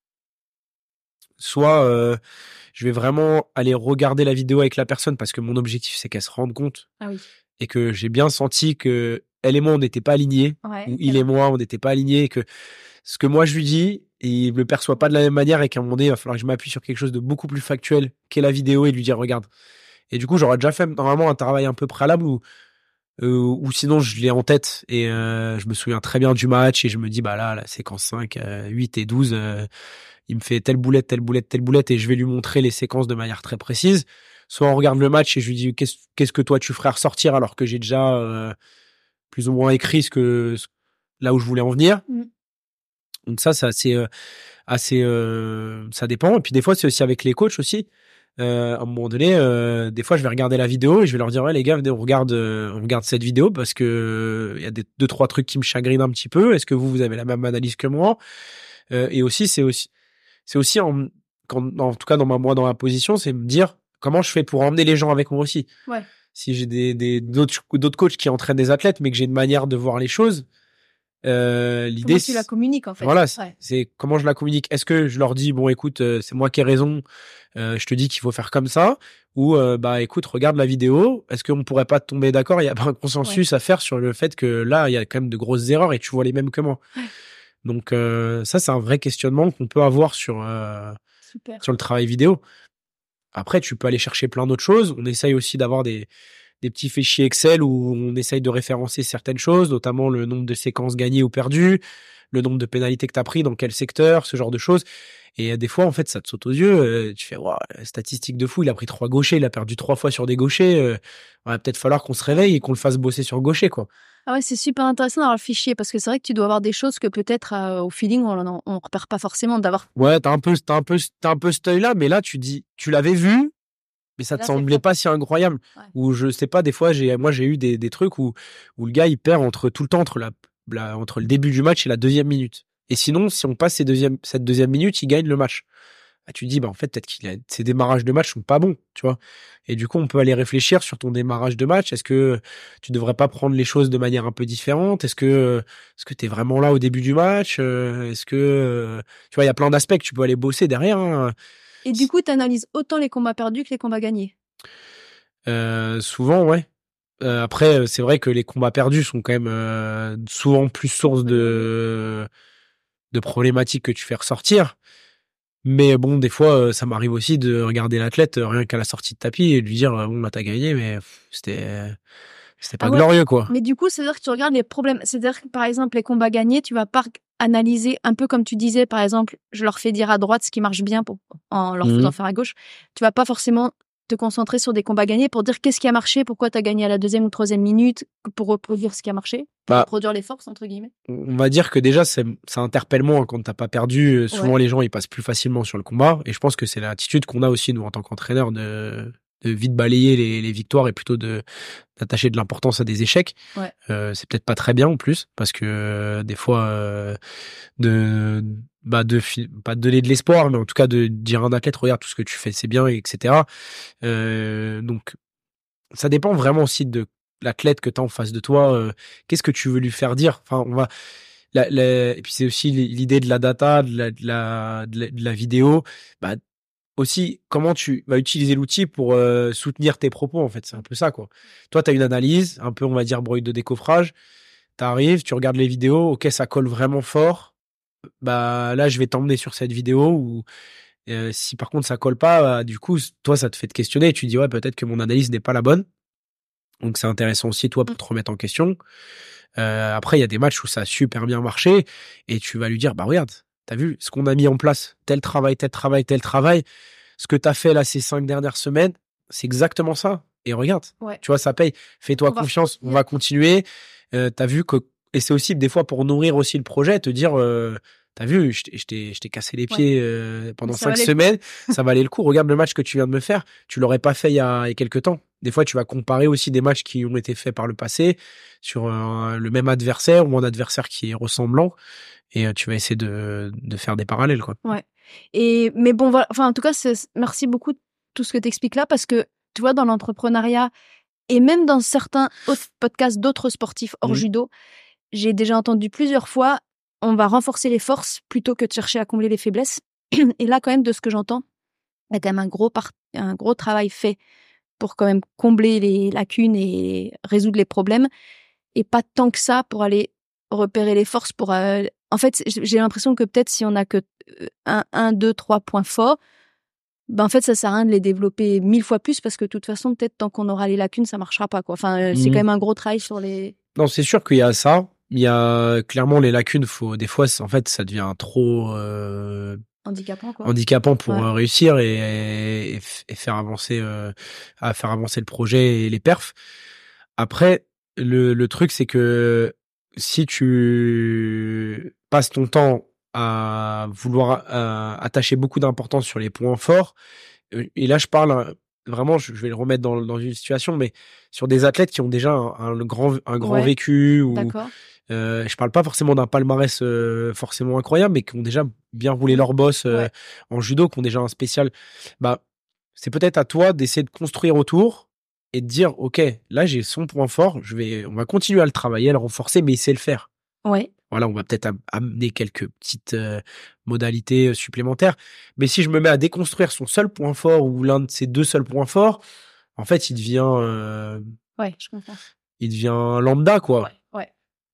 Speaker 2: Soit euh, je vais vraiment aller regarder la vidéo avec la personne parce que mon objectif c'est qu'elle se rende compte
Speaker 1: Ah oui.
Speaker 2: et que j'ai bien senti que elle et moi on n'était pas alignés
Speaker 1: Ouais,
Speaker 2: ou
Speaker 1: quel
Speaker 2: il et moi on n'était pas alignés et que ce que moi je lui dis, il le perçoit pas de la même manière et qu'à un moment donné, il va falloir que je m'appuie sur quelque chose de beaucoup plus factuel qu'est la vidéo et lui dire regarde. Et du coup, j'aurais déjà fait normalement un travail un peu préalable où, euh, ou sinon je l'ai en tête et euh, je me souviens très bien du match et je me dis bah là, la séquence cinq, euh, huit et douze, euh, il me fait telle boulette, telle boulette, telle boulette et je vais lui montrer les séquences de manière très précise. Soit on regarde le match et je lui dis qu'est-ce, qu'est-ce que toi tu ferais ressortir alors que j'ai déjà euh, plus ou moins écrit ce que ce- là où je voulais en venir.
Speaker 1: Mm.
Speaker 2: Donc ça, c'est assez, euh, assez, euh, ça dépend. Et puis des fois, c'est aussi avec les coachs aussi. Euh, à un moment donné, euh, des fois, je vais regarder la vidéo et je vais leur dire ouais les gars, venez, on regarde, euh, on regarde cette vidéo parce que euh, il y a des deux trois trucs qui me chagrinent un petit peu. Est-ce que vous vous avez la même analyse que moi? Euh, Et aussi, c'est aussi, c'est aussi en, quand, en tout cas dans ma moi dans ma position, c'est me dire comment je fais pour emmener les gens avec moi aussi.
Speaker 1: Ouais.
Speaker 2: Si j'ai des des d'autres d'autres coachs qui entraînent des athlètes, mais que j'ai une manière de voir les choses. Euh, l'idée,
Speaker 1: Comment tu la communiques en fait?
Speaker 2: voilà, c'est
Speaker 1: Ouais.
Speaker 2: c'est comment je la communique. Est-ce que je leur dis bon, écoute, euh, c'est moi qui ai raison, euh, je te dis qu'il faut faire comme ça, ou euh, bah écoute, regarde la vidéo. Est-ce qu'on pourrait pas tomber d'accord? Il y a pas un consensus à faire sur le fait que là, il y a quand même de grosses erreurs et tu vois les mêmes que moi.
Speaker 1: Ouais.
Speaker 2: Donc euh, ça, c'est un vrai questionnement qu'on peut avoir sur euh,
Speaker 1: Super.
Speaker 2: sur le travail vidéo. Après, tu peux aller chercher plein d'autres choses. On essaye aussi d'avoir des des petits fichiers Excel où on essaye de référencer certaines choses, notamment le nombre de séquences gagnées ou perdues, le nombre de pénalités que tu as pris, dans quel secteur, ce genre de choses. Et euh, des fois, en fait, ça te saute aux yeux. Euh, tu fais, waouh, statistique de fou, il a pris trois gauchers, il a perdu trois fois sur des gauchers. Euh, il va peut-être falloir qu'on se réveille et qu'on le fasse bosser sur gaucher, quoi.
Speaker 1: Ah ouais, c'est super intéressant d'avoir le fichier parce que c'est vrai que tu dois avoir des choses que peut-être euh, au feeling on, en- on repère pas forcément d'avoir.
Speaker 2: Ouais, t'as un peu, t'as un peu, t'as un peu cet œil-là, mais là, tu dis, tu l'avais vu, mais ça te
Speaker 1: Là, c'est
Speaker 2: semblait
Speaker 1: faux.
Speaker 2: pas si incroyable.
Speaker 1: Ouais.
Speaker 2: Ou je sais pas, des fois, j'ai, moi, j'ai eu des, des trucs où, où le gars, il perd entre tout le temps, entre la, la- entre le début du match et la deuxième minute. Et sinon, si on passe ces deuxième, cette deuxième minute, il gagne le match. Bah, tu te dis, bah, en fait, peut-être qu'il a, ses démarrages de match sont pas bons, tu vois. Et du coup, on peut aller réfléchir sur ton démarrage de match. Est-ce que tu devrais pas prendre les choses de manière un peu différente? Est-ce que, est-ce que t'es vraiment là au début du match? Euh, Est-ce que, euh, tu vois, il y a plein d'aspects que tu peux aller bosser derrière, hein.
Speaker 1: Et du coup, tu analyses autant les combats perdus que les combats gagnés.
Speaker 2: Euh, souvent, ouais. Euh, après, c'est vrai que les combats perdus sont quand même euh, souvent plus source de de problématiques que tu fais ressortir. Mais bon, des fois, euh, ça m'arrive aussi de regarder l'athlète euh, rien qu'à la sortie de tapis et de lui dire euh, bon, là, t'as gagné, mais pff, c'était c'était pas
Speaker 1: Ah ouais.
Speaker 2: glorieux, quoi.
Speaker 1: Mais du coup, c'est-à-dire que tu regardes les problèmes. C'est-à-dire que par exemple, les combats gagnés, tu vas pas analyser un peu comme tu disais, par exemple, je leur fais dire à droite ce qui marche bien pour, en leur faisant
Speaker 2: Mhm.
Speaker 1: faire à gauche. Tu vas pas forcément te concentrer sur des combats gagnés pour dire qu'est-ce qui a marché, pourquoi tu as gagné à la deuxième ou troisième minute, pour reproduire ce qui a marché, pour
Speaker 2: Bah,
Speaker 1: reproduire les forces, entre guillemets.
Speaker 2: on va dire que déjà, c'est- ça interpelle moins quand t'as pas perdu. Euh, Souvent,
Speaker 1: Ouais.
Speaker 2: les gens, ils passent plus facilement sur le combat. Et je pense que c'est l'attitude qu'on a aussi, nous, en tant qu'entraîneur, de de vite balayer les, les victoires et plutôt de d'attacher de l'importance à des échecs.
Speaker 1: Ouais.
Speaker 2: Euh, c'est peut-être pas très bien en plus parce que euh, des fois euh, de bah de pas de donner de l'espoir, mais en tout cas de dire à un athlète regarde tout ce que tu fais c'est bien, et cetera. Euh, donc ça dépend vraiment aussi de l'athlète que tu as en face de toi. Euh, qu'est-ce que tu veux lui faire dire? Enfin, on va la, la, et puis c'est aussi l'idée de la data, de la, de la, de la, de la vidéo. Bah, aussi, comment tu vas utiliser l'outil pour euh, soutenir tes propos, en fait. C'est un peu ça, quoi. Toi, tu as une analyse, un peu, on va dire, bruit de décoffrage. Tu arrives, tu regardes les vidéos, ok, ça colle vraiment fort. Bah là, je vais t'emmener sur cette vidéo ou euh, si par contre ça colle pas, bah, du coup, toi, ça te fait te questionner et tu dis, ouais, peut-être que mon analyse n'est pas la bonne. Donc, c'est intéressant aussi, toi, pour te remettre en question. Euh, après, il y a des matchs où ça a super bien marché et tu vas lui dire, bah regarde, t'as vu ce qu'on a mis en place, tel travail, tel travail, tel travail, ce que t'as fait là ces cinq dernières semaines, c'est exactement ça. Et regarde,
Speaker 1: Ouais.
Speaker 2: tu vois, ça paye. Fais-toi
Speaker 1: On va
Speaker 2: confiance, on
Speaker 1: revenir.
Speaker 2: va continuer. Euh, t'as vu que et c'est aussi des fois pour nourrir aussi le projet, te dire, euh, t'as vu, je t'ai, je t'ai, je t'ai cassé les pieds euh, pendant
Speaker 1: Ça
Speaker 2: cinq
Speaker 1: valait le
Speaker 2: semaines, ça valait le coup. Regarde le match que tu viens de me faire, tu l'aurais pas fait il y a, il y a quelques temps. Des fois, tu vas comparer aussi des matchs qui ont été faits par le passé sur euh, le même adversaire ou un adversaire qui est ressemblant, et euh, tu vas essayer de, de faire des parallèles, quoi.
Speaker 1: Ouais. Et mais bon, voilà. Enfin, en tout cas, c'est- merci beaucoup de tout ce que tu expliques là, parce que tu vois, dans l'entrepreneuriat et même dans certains autres podcasts d'autres sportifs hors
Speaker 2: Mhm.
Speaker 1: judo, j'ai déjà entendu plusieurs fois, on va renforcer les forces plutôt que de chercher à combler les faiblesses. Et là, quand même, de ce que j'entends, il y a quand même un gros, part- un gros travail fait pour quand même combler les lacunes et résoudre les problèmes, et pas tant que ça pour aller repérer les forces. Pour, euh, en fait, j'ai l'impression que peut-être si on a que euh, un, un, deux, trois points forts, ben en fait, ça sert à rien de les développer mille fois plus, parce que de toute façon, peut-être tant qu'on aura les lacunes, ça marchera pas, quoi. Enfin, euh, c'est
Speaker 2: Mhm.
Speaker 1: quand même un gros travail sur les...
Speaker 2: Non, c'est sûr qu'il y a ça. Il y a clairement les lacunes. Faut des fois, c'est- en fait, ça devient trop euh,
Speaker 1: handicapants, quoi.
Speaker 2: handicapant pour
Speaker 1: Ouais.
Speaker 2: euh, réussir et, et, f- et faire avancer, euh, à faire avancer le projet et les perfs. Après, le, le truc, c'est que si tu passes ton temps à vouloir euh, attacher beaucoup d'importance sur les points forts, euh, et là, je parle euh, vraiment, je je vais le remettre dans, dans une situation, mais sur des athlètes qui ont déjà un, un grand, un grand
Speaker 1: Ouais.
Speaker 2: vécu, ou
Speaker 1: D'accord.
Speaker 2: euh, je parle pas forcément d'un palmarès euh, forcément incroyable, mais qui ont déjà bien roulé
Speaker 1: Oui.
Speaker 2: leur boss euh,
Speaker 1: Ouais.
Speaker 2: en judo, qui ont déjà un spécial. Bah, c'est peut-être à toi d'essayer de construire autour et de dire, ok, là j'ai son point fort, je vais, on va continuer à le travailler, à le renforcer, mais il sait le faire.
Speaker 1: Ouais.
Speaker 2: Voilà, on va peut-être am- amener quelques petites euh, modalités euh, supplémentaires. Mais si je me mets à déconstruire son seul point fort ou l'un de ses deux seuls points forts, en fait, il devient, euh,
Speaker 1: Ouais, je comprends.
Speaker 2: il devient lambda, quoi.
Speaker 1: Ouais. Ouais.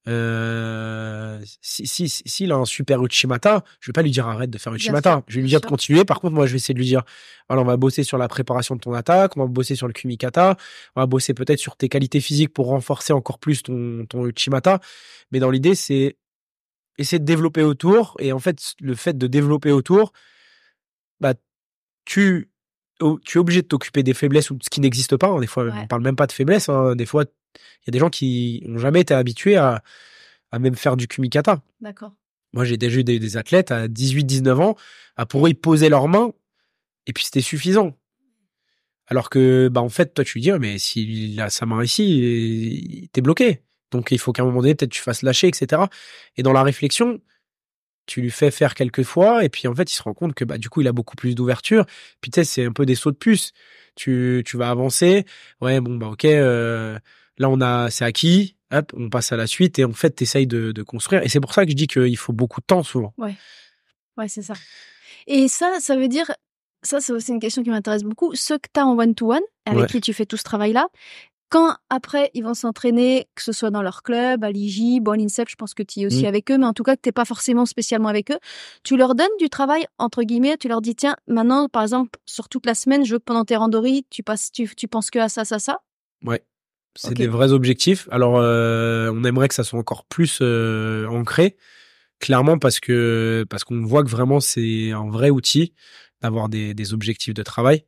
Speaker 2: Euh, si, si, si- s'il a un super Uchimata, je vais pas lui dire arrête de faire
Speaker 1: Bien
Speaker 2: Uchimata.
Speaker 1: sûr,
Speaker 2: Je vais lui
Speaker 1: bien
Speaker 2: dire de
Speaker 1: sûr.
Speaker 2: continuer. Par contre, moi, je vais essayer de lui dire, voilà, on va bosser sur la préparation de ton attaque, on va bosser sur le Kumikata, on va bosser peut-être sur tes qualités physiques pour renforcer encore plus ton, ton Uchimata. Mais dans l'idée, c'est essayer de développer autour. Et en fait, le fait de développer autour, bah, tu, oh, tu es obligé de t'occuper des faiblesses ou de ce qui n'existe pas, hein. Des fois, on
Speaker 1: Ouais.
Speaker 2: parle même pas de faiblesse, hein. Des fois, il y a des gens qui ont jamais été habitués à, à même faire du Kumikata.
Speaker 1: D'accord.
Speaker 2: Moi, j'ai déjà eu des, des athlètes à dix-huit dix-neuf ans, à pour eux, ils posaient leurs mains, et puis c'était suffisant. Alors que, bah, en fait, toi, tu lui dis, ah, mais s'il a sa main ici, t'es bloqué. Donc, il faut qu'à un moment donné, peut-être tu fasses lâcher, et cetera. Et dans la réflexion, tu lui fais faire quelques fois, et puis en fait, il se rend compte que, bah, du coup, il a beaucoup plus d'ouverture. Puis, tu sais, c'est un peu des sauts de puce. Tu, tu vas avancer. Ouais, bon, bah, ok, euh, là, on a, c'est acquis. Hop, on passe à la suite, et en fait, t'essayes de, de construire. Et c'est pour ça que je dis qu'il faut beaucoup de temps, souvent.
Speaker 1: Ouais. Ouais, c'est ça. Et ça, ça veut dire, ça, c'est aussi une question qui m'intéresse beaucoup. Ceux que tu as en one-to-one, avec
Speaker 2: Ouais.
Speaker 1: qui tu fais tout ce travail-là, quand après ils vont s'entraîner, que ce soit dans leur club, à l'I J, bon, à l'INSEP, je pense que tu es aussi
Speaker 2: Mm.
Speaker 1: avec eux, mais en tout cas que tu n'es pas forcément spécialement avec eux, tu leur donnes du travail, entre guillemets, tu leur dis, tiens, maintenant, par exemple, sur toute la semaine, je veux que pendant tes randonnées, tu, passes, tu, tu penses que à ça, ça, ça.
Speaker 2: Ouais. C'est
Speaker 1: Ok.
Speaker 2: des vrais objectifs. Alors, euh, on aimerait que ça soit encore plus euh, ancré, clairement, parce que parce qu'on voit que vraiment c'est un vrai outil d'avoir des, des objectifs de travail,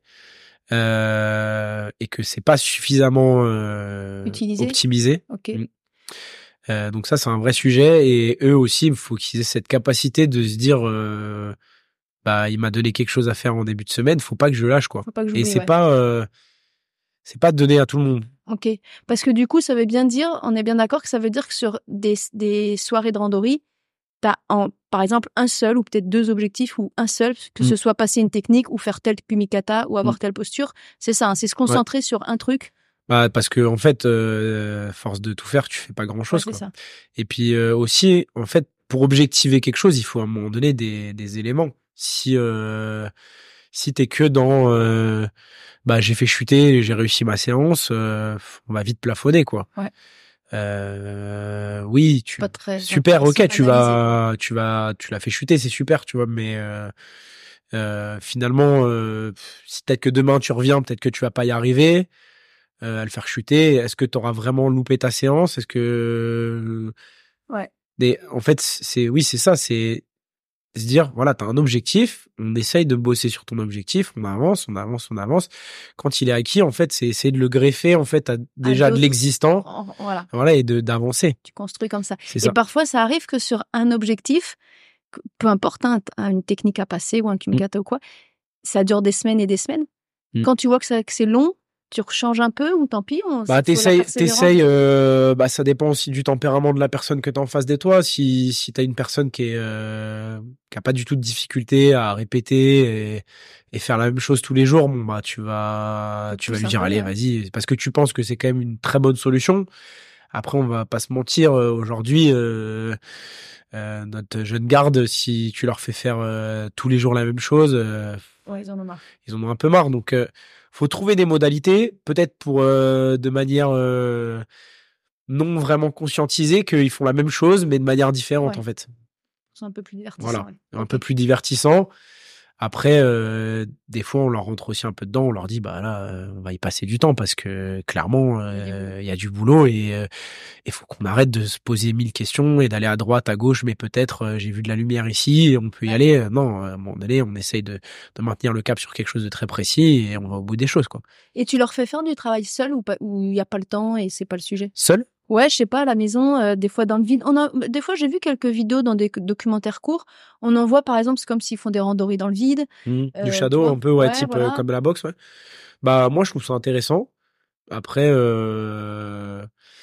Speaker 2: euh, et que c'est pas suffisamment euh,
Speaker 1: Utilisé.
Speaker 2: optimisé.
Speaker 1: Ok.
Speaker 2: Mm. Euh, donc ça, c'est un vrai sujet, et eux aussi, il faut qu'ils aient cette capacité de se dire, euh, bah, il m'a donné quelque chose à faire en début de semaine, faut pas que je lâche, quoi.
Speaker 1: Faut pas que
Speaker 2: Et
Speaker 1: j'oublie,
Speaker 2: c'est
Speaker 1: ouais.
Speaker 2: pas, euh, c'est pas donné à tout le monde.
Speaker 1: Ok. Parce que du coup, ça veut bien dire, on est bien d'accord que ça veut dire que sur des, des soirées de randonnée, t'as en, par exemple un seul ou peut-être deux objectifs ou un seul, que
Speaker 2: Mm.
Speaker 1: ce soit passer une technique ou faire tel kumikata ou avoir
Speaker 2: Mm.
Speaker 1: telle posture. C'est ça, hein, c'est se concentrer ouais. sur un truc.
Speaker 2: Bah, parce que en fait, euh, force de tout faire, tu fais pas grand chose.
Speaker 1: Ouais,
Speaker 2: quoi.
Speaker 1: Ça.
Speaker 2: Et puis euh, aussi, en fait, pour objectiver quelque chose, il faut à un moment donné des, des éléments. Si euh, si t'es que dans euh, bah j'ai fait chuter, j'ai réussi ma séance, euh, on va vite plafonner quoi.
Speaker 1: Ouais.
Speaker 2: Euh, oui, tu
Speaker 1: pas très
Speaker 2: super, ok, tu vas tu vas tu l'as fait chuter, c'est super, tu vois, mais euh, euh, finalement, euh, si peut-être que demain tu reviens, peut-être que tu vas pas y arriver. Euh, à le faire chuter. Est-ce que tu auras vraiment loupé ta séance? Est-ce que
Speaker 1: ouais.
Speaker 2: Mais en fait, c'est oui, c'est ça, c'est se dire voilà, tu as un objectif, on essaye de bosser sur ton objectif, on avance, on avance, on avance. Quand il est acquis, en fait, c'est essayer de le greffer en fait à déjà à de l'existant.
Speaker 1: Voilà.
Speaker 2: Voilà et de d'avancer.
Speaker 1: Tu construis comme ça.
Speaker 2: C'est
Speaker 1: et
Speaker 2: ça.
Speaker 1: parfois ça arrive que sur un objectif, peu importe hein, une technique à passer ou un kumikata mmh. ou quoi, ça dure des semaines et des semaines. Mmh. Quand tu vois que, ça, que c'est long, tu rechanges un peu ou tant pis on,
Speaker 2: bah t'essayes t'essayes euh, bah ça dépend aussi du tempérament de la personne que t'as en face de toi. Si si t'as une personne qui est euh, qui a pas du tout de difficulté à répéter et, et faire la même chose tous les jours, bon bah tu vas tu vas lui dire allez vas-y parce que tu penses que c'est quand même une très bonne solution. Après on va pas se mentir euh, aujourd'hui euh, euh, notre jeune garde si tu leur fais faire euh, tous les jours la même chose euh,
Speaker 1: ouais, ils en ont marre.
Speaker 2: Ils en ont un peu marre donc euh, faut trouver des modalités, peut-être pour euh, de manière euh, non vraiment conscientisée qu'ils font la même chose, mais de manière différente ouais. en fait.
Speaker 1: C'est un peu plus divertissant.
Speaker 2: Voilà,
Speaker 1: ouais.
Speaker 2: un
Speaker 1: okay.
Speaker 2: peu plus divertissant. Après, euh, des fois, on leur rentre aussi un peu dedans. On leur dit, bah là, euh, on va y passer du temps parce que clairement, euh, il y a du boulot et il euh, faut qu'on arrête de se poser mille questions et d'aller à droite, à gauche. Mais peut-être, euh, j'ai vu de la lumière ici et on peut y ouais. aller. Non, à un moment donné, on essaye de, de maintenir le cap sur quelque chose de très précis et on va au bout des choses, quoi.
Speaker 1: Et tu leur fais faire du travail seul ou pas, ou il y a pas le temps et c'est pas le sujet?
Speaker 2: Seul?
Speaker 1: Ouais, je sais pas, à la maison, euh, des fois dans le vide. On a, des fois, j'ai vu quelques vidéos dans des documentaires courts. On en voit, par exemple, c'est comme s'ils font des randonnées dans le vide.
Speaker 2: Mmh, euh, du shadow, un peu, ouais, ouais type voilà. euh, comme la boxe, ouais. Bah, moi, je trouve ça intéressant. Après, euh...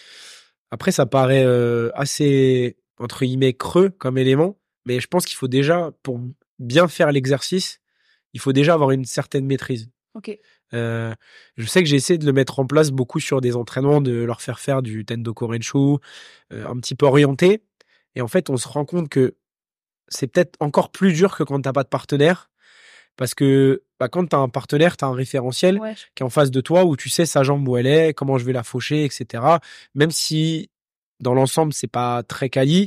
Speaker 2: après, ça paraît euh, assez, entre guillemets, creux comme élément. Mais je pense qu'il faut déjà, pour bien faire l'exercice, il faut déjà avoir une certaine maîtrise.
Speaker 1: Ok.
Speaker 2: Euh, je sais que j'ai essayé de le mettre en place beaucoup sur des entraînements, de leur faire faire du Tendoko Renshu, euh, un petit peu orienté. Et en fait, on se rend compte que c'est peut-être encore plus dur que quand t'as pas de partenaire. Parce que bah, quand t'as un partenaire, t'as un référentiel ouais. qui est en face de toi où tu sais sa jambe où elle est, comment je vais la faucher, et cetera. Même si dans l'ensemble, c'est pas très quali,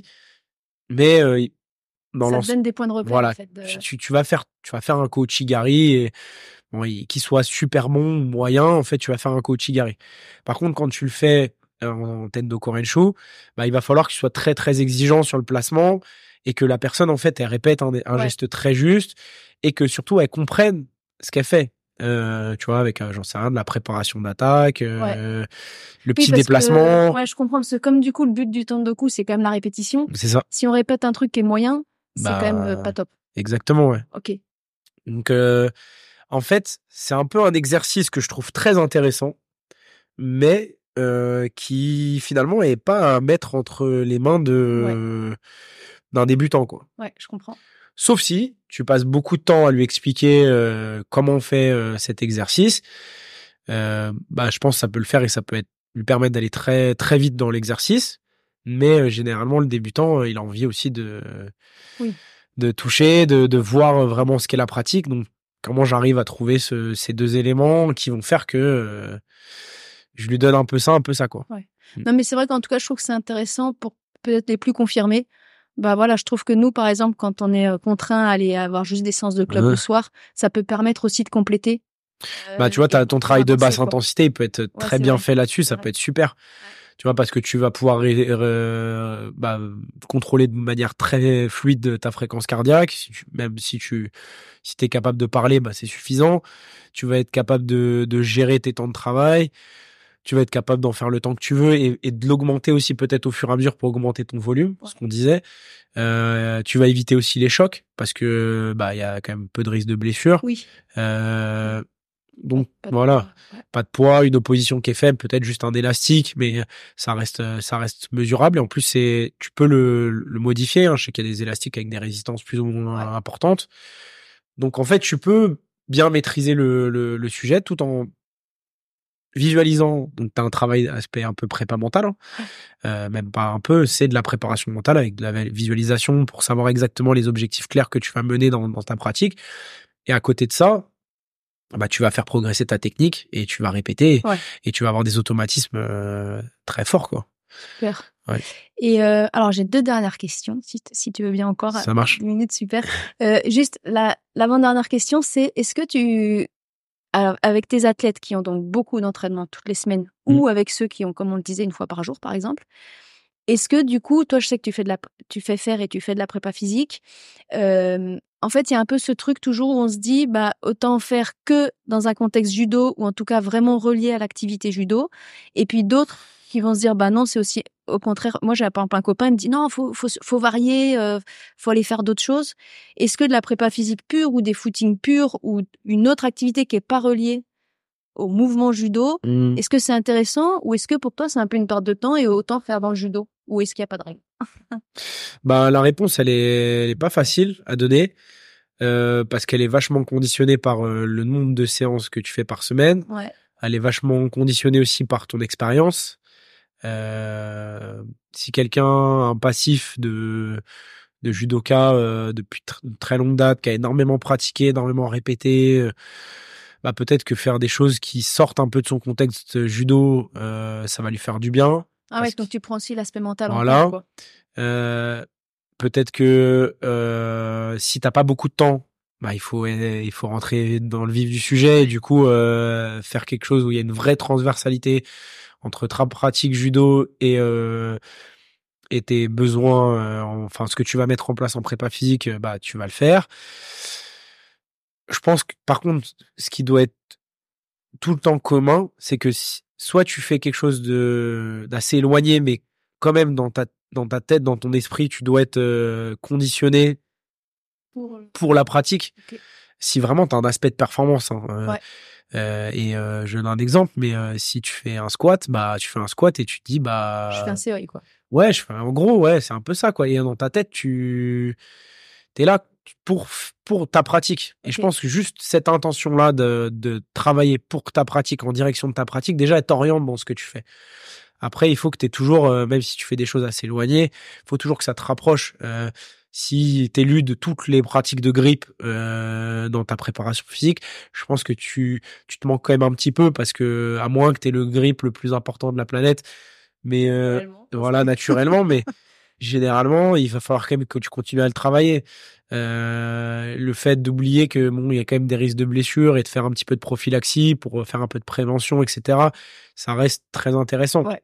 Speaker 2: mais euh, dans
Speaker 1: ça te donne des points de repère.
Speaker 2: Voilà,
Speaker 1: en fait, de...
Speaker 2: tu, tu vas faire, tu vas faire un Kouchigari et bon, qu'il soit super bon ou moyen, en fait, tu vas faire un Kouchigari. Par contre, quand tu le fais en Tendoko Renshu, bah, il va falloir que tu sois très très exigeant sur le placement et que la personne en fait elle répète un, un ouais. geste très juste et que surtout elle comprenne ce qu'elle fait. Euh, tu vois, avec euh, j'en sais rien, de la préparation d'attaque, euh, ouais. le petit
Speaker 1: oui,
Speaker 2: déplacement.
Speaker 1: Que, ouais, je comprends parce que comme du coup le but du Tendoku c'est quand même la répétition.
Speaker 2: C'est ça.
Speaker 1: Si on répète un truc qui est moyen, c'est bah, quand même pas top.
Speaker 2: Exactement, ouais.
Speaker 1: Ok.
Speaker 2: Donc euh, en fait, c'est un peu un exercice que je trouve très intéressant, mais euh, qui finalement est pas à mettre entre les mains de ouais. d'un débutant, quoi.
Speaker 1: Ouais, je comprends.
Speaker 2: Sauf si tu passes beaucoup de temps à lui expliquer euh, comment on fait euh, cet exercice. Euh, bah, je pense que ça peut le faire et ça peut être, lui permettre d'aller très très vite dans l'exercice. Mais euh, généralement, le débutant, euh, il a envie aussi de
Speaker 1: oui.
Speaker 2: de toucher, de de voir vraiment ce qu'est la pratique. Donc comment j'arrive à trouver ce, ces deux éléments qui vont faire que euh, je lui donne un peu ça, un peu ça, quoi.
Speaker 1: Ouais. Mmh. Non, mais c'est vrai qu'en tout cas, je trouve que c'est intéressant pour peut-être les plus confirmés. Bah voilà, je trouve que nous, par exemple, quand on est contraint à aller avoir juste des séances de club mmh. le soir, ça peut permettre aussi de compléter.
Speaker 2: Euh, bah tu vois, t'as ton travail de basse intensité, il peut être ouais, très bien vrai. fait là-dessus, ça vrai. peut être super. Ouais. Tu vois, parce que tu vas pouvoir euh, bah, contrôler de manière très fluide ta fréquence cardiaque. Si tu, même si tu si t'es capable de parler, bah c'est suffisant. Tu vas être capable de, de gérer tes temps de travail. Tu vas être capable d'en faire le temps que tu veux et, et de l'augmenter aussi peut-être au fur et à mesure pour augmenter ton volume, ouais. ce qu'on disait. Euh, tu vas éviter aussi les chocs parce que bah il y a quand même peu de risque de blessure.
Speaker 1: Oui.
Speaker 2: Euh, donc
Speaker 1: pas de
Speaker 2: voilà,
Speaker 1: poids, ouais.
Speaker 2: pas de poids, une opposition qui est faible, peut-être juste un élastique, mais ça reste, ça reste mesurable. Et en plus, c'est, tu peux le, le modifier. Hein. Je sais qu'il y a des élastiques avec des résistances plus ou moins
Speaker 1: Ouais.
Speaker 2: importantes. Donc en fait, tu peux bien maîtriser le, le, le sujet tout en visualisant. Donc tu as un travail aspect un peu prépa mental, hein.
Speaker 1: Ouais.
Speaker 2: Euh, même pas un peu, c'est de la préparation mentale avec de la visualisation pour savoir exactement les objectifs clairs que tu vas mener dans, dans ta pratique. Et à côté de ça, bah tu vas faire progresser ta technique et tu vas répéter
Speaker 1: Ouais.
Speaker 2: et tu vas avoir des automatismes euh, très forts, quoi.
Speaker 1: Super.
Speaker 2: Ouais.
Speaker 1: Et euh, alors j'ai deux dernières questions, si, si tu veux bien encore.
Speaker 2: Ça marche.
Speaker 1: Une minute, super. Euh, juste la l'avant-dernière question, c'est est-ce que tu, alors, avec tes athlètes qui ont donc beaucoup d'entraînement toutes les semaines, mmh. ou avec ceux qui ont, comme on le disait, une fois par jour, par exemple, est-ce que du coup, toi, je sais que tu fais de la, tu fais faire et tu fais de la prépa physique. Euh, en fait, il y a un peu ce truc toujours où on se dit, bah, autant faire que dans un contexte judo ou en tout cas vraiment relié à l'activité judo. Et puis d'autres qui vont se dire, bah non, c'est aussi au contraire. Moi, j'ai par exemple un copain, il me dit, non, faut, faut, faut varier, euh, faut aller faire d'autres choses. Est-ce que de la prépa physique pure ou des footings purs ou une autre activité qui est pas reliée au mouvement judo, mmh. est-ce que c'est intéressant ou est-ce que pour toi c'est un peu une perte de temps et autant faire dans le judo ou est-ce qu'il n'y a pas de règle?
Speaker 2: Bah la réponse elle est, elle est pas facile à donner euh, parce qu'elle est vachement conditionnée par euh, le nombre de séances que tu fais par semaine.
Speaker 1: Ouais.
Speaker 2: Elle est vachement conditionnée aussi par ton expérience. Euh, si quelqu'un a un passif de de judoka euh, depuis tr- très longue date, qui a énormément pratiqué, énormément répété. Euh, bah peut-être que faire des choses qui sortent un peu de son contexte judo, euh, ça va lui faire du bien.
Speaker 1: Ah ouais, donc tu prends aussi l'aspect mental
Speaker 2: voilà.
Speaker 1: en compte, quoi.
Speaker 2: Euh, peut-être que euh, si t'as pas beaucoup de temps, bah il faut il faut rentrer dans le vif du sujet et du coup euh, faire quelque chose où il y a une vraie transversalité entre ta pratique judo et euh, et tes besoins, euh, enfin ce que tu vas mettre en place en prépa physique, bah tu vas le faire. Je pense que par contre, ce qui doit être tout le temps commun, c'est que si, soit tu fais quelque chose de d'assez éloigné, mais quand même dans ta dans ta tête, dans ton esprit, tu dois être euh, conditionné pour, pour la pratique. Okay. Si vraiment tu as un aspect de performance. Hein, euh,
Speaker 1: ouais.
Speaker 2: euh, et euh, je donne un exemple, mais euh, si tu fais un squat, bah tu fais un squat et tu te dis bah.
Speaker 1: Je fais un C O I quoi.
Speaker 2: Ouais, je fais en gros ouais, c'est un peu ça quoi. Et dans ta tête, tu t'es là pour pour ta pratique. Et okay. je pense que juste cette intention-là de, de travailler pour ta pratique, en direction de ta pratique, déjà, elle t'oriente dans ce que tu fais. Après, il faut que tu aies toujours, euh, même si tu fais des choses assez éloignées, il faut toujours que ça te rapproche. Euh, si tu éludes toutes les pratiques de grip euh, dans ta préparation physique, je pense que tu, tu te manques quand même un petit peu parce que, à moins que tu aies le grip le plus important de la planète, mais euh, naturellement, voilà, naturellement, mais généralement, il va falloir quand même que tu continues à le travailler. Euh, le fait d'oublier que bon, il y a quand même des risques de blessures et de faire un petit peu de prophylaxie pour faire un peu de prévention, et cetera. Ça reste très intéressant.
Speaker 1: Ouais.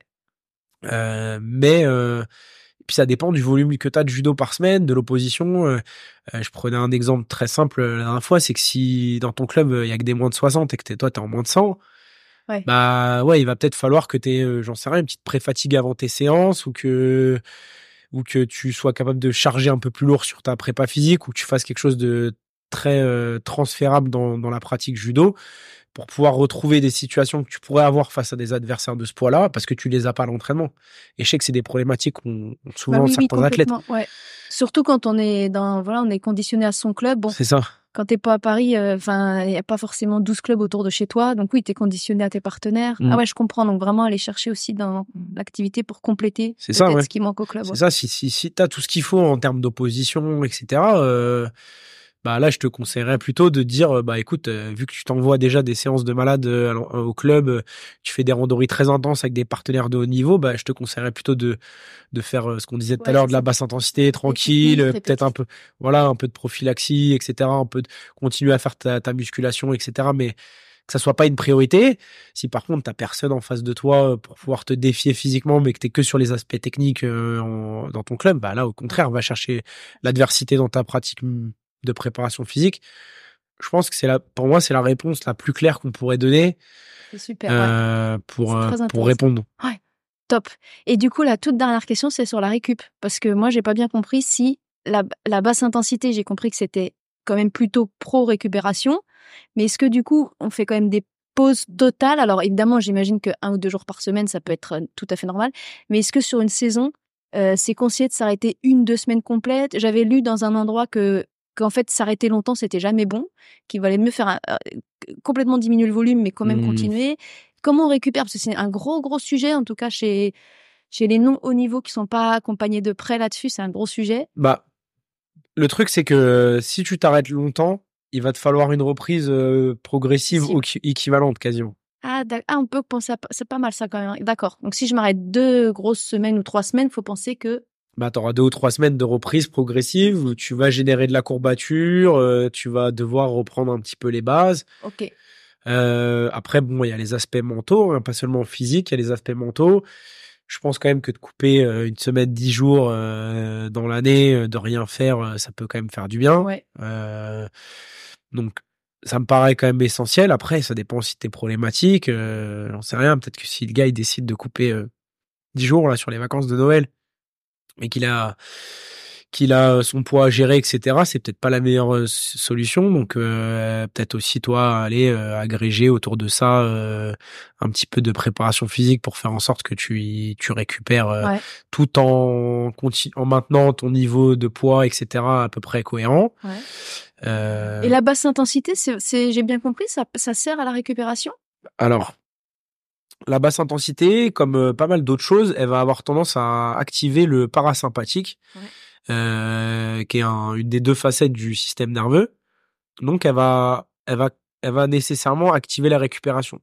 Speaker 2: Euh, mais euh, puis ça dépend du volume que tu as de judo par semaine, de l'opposition. Euh, je prenais un exemple très simple la dernière fois, c'est que si dans ton club il y a que des moins de soixante et que t'es, toi t'es en moins de cent,
Speaker 1: ouais.
Speaker 2: bah ouais, il va peut-être falloir que t'aies, euh, j'en sais rien, une petite pré-fatigue avant tes séances ou que ou que tu sois capable de charger un peu plus lourd sur ta prépa physique, ou que tu fasses quelque chose de très euh, transférable dans, dans la pratique judo, pour pouvoir retrouver des situations que tu pourrais avoir face à des adversaires de ce poids-là, parce que tu les as pas à l'entraînement. Et je sais que c'est des problématiques qu'ont souvent
Speaker 1: bah oui,
Speaker 2: certains
Speaker 1: oui,
Speaker 2: athlètes.
Speaker 1: Ouais. Surtout quand on est dans, voilà, on est conditionné à son club. Bon,
Speaker 2: c'est ça.
Speaker 1: Quand t'es pas à Paris, enfin, euh, il y a pas forcément douze clubs autour de chez toi. Donc oui, t'es conditionné à tes partenaires. Mmh. Ah ouais, je comprends. Donc vraiment aller chercher aussi dans l'activité pour compléter
Speaker 2: c'est
Speaker 1: peut-être
Speaker 2: ça, ouais.
Speaker 1: ce qui manque au club.
Speaker 2: C'est
Speaker 1: ouais.
Speaker 2: ça. Si, si, si t'as tout ce qu'il faut en termes d'opposition, et cetera, euh, bah là, je te conseillerais plutôt de dire, bah écoute, euh, vu que tu t'envoies déjà des séances de malade euh, au club, euh, tu fais des randonnées très intenses avec des partenaires de haut niveau, bah je te conseillerais plutôt de de faire euh, ce qu'on disait tout ouais, à l'heure, de la basse intensité, tranquille, techniques, peut-être un peu, voilà, un peu de prophylaxie, et cetera, un peu de continuer à faire ta, ta musculation, et cetera, mais que ça soit pas une priorité. Si par contre t'as personne en face de toi pour pouvoir te défier physiquement, mais que t'es que sur les aspects techniques euh, en, dans ton club, bah là au contraire, va chercher l'adversité dans ta pratique de préparation physique. Je pense que c'est la, pour moi, c'est la réponse la plus claire qu'on pourrait donner.
Speaker 1: C'est super,
Speaker 2: euh,
Speaker 1: ouais.
Speaker 2: pour euh, pour répondre.
Speaker 1: Ouais, top. Et du coup, la toute dernière question, c'est sur la récup, parce que moi, j'ai pas bien compris si la, la basse intensité, j'ai compris que c'était quand même plutôt pro récupération. Mais est-ce que du coup, on fait quand même des pauses totales? Alors évidemment, j'imagine que un ou deux jours par semaine, ça peut être, heu, tout à fait normal. Mais est-ce que sur une saison, heu, c'est conseillé de s'arrêter une deux semaines complètes? J'avais lu dans un endroit que qu'en fait, s'arrêter longtemps, c'était jamais bon, qu'il valait mieux faire un heu, complètement diminuer le volume, mais quand même
Speaker 2: Mmh.
Speaker 1: continuer. Comment on récupère? Parce que c'est un gros, gros sujet, en tout cas chez chez les non hauts niveaux qui sont pas accompagnés de près là-dessus, c'est un gros sujet.
Speaker 2: Bah, le truc, c'est que si tu t'arrêtes longtemps, il va te falloir une reprise, heu, progressive
Speaker 1: Possible.
Speaker 2: oqui équivalente quasiment.
Speaker 1: Ah d'ac ah on peut penser à p c'est pas mal ça quand même, hein. D'accord. Donc si je m'arrête deux grosses semaines ou trois semaines, faut penser que
Speaker 2: Bah, tu auras deux ou trois semaines de reprise progressive où tu vas générer de la courbature, heu, tu vas devoir reprendre un petit peu les bases.
Speaker 1: OK.
Speaker 2: Heu, après bon, il y a les aspects mentaux, hein, pas seulement physiques, il y a les aspects mentaux. Je pense quand même que de couper, heu, une semaine, dix jours, heu, dans l'année, heu, de rien faire, heu, ça peut quand même faire du bien.
Speaker 1: Ouais.
Speaker 2: Heu, donc ça me paraît quand même essentiel. Après, ça dépend aussi de tes problématiques, heu, j'en sais rien, peut-être que si le gars, il décide de couper, heu, dix jours là sur les vacances de Noël et qu'il a qu'il a son poids à gérer et cetera, c'est peut-être pas la meilleure, heu, s solution donc heu, peut-être aussi toi aller, heu, agréger autour de ça, heu, un petit peu de préparation physique pour faire en sorte que tu y tu récupères, heu,
Speaker 1: Ouais.
Speaker 2: tout en conti en maintenant ton niveau de poids et cetera à peu près cohérent.
Speaker 1: Ouais. Et
Speaker 2: Heu,
Speaker 1: la basse intensité, c'est c'est j'ai bien compris, ça ça sert à la récupération?
Speaker 2: alors la basse intensité, comme, heu, pas mal d'autres choses, elle va avoir tendance à activer le parasympathique,
Speaker 1: Ouais.
Speaker 2: heu, qui est un une des deux facettes du système nerveux. Donc elle va elle va elle va nécessairement activer la récupération.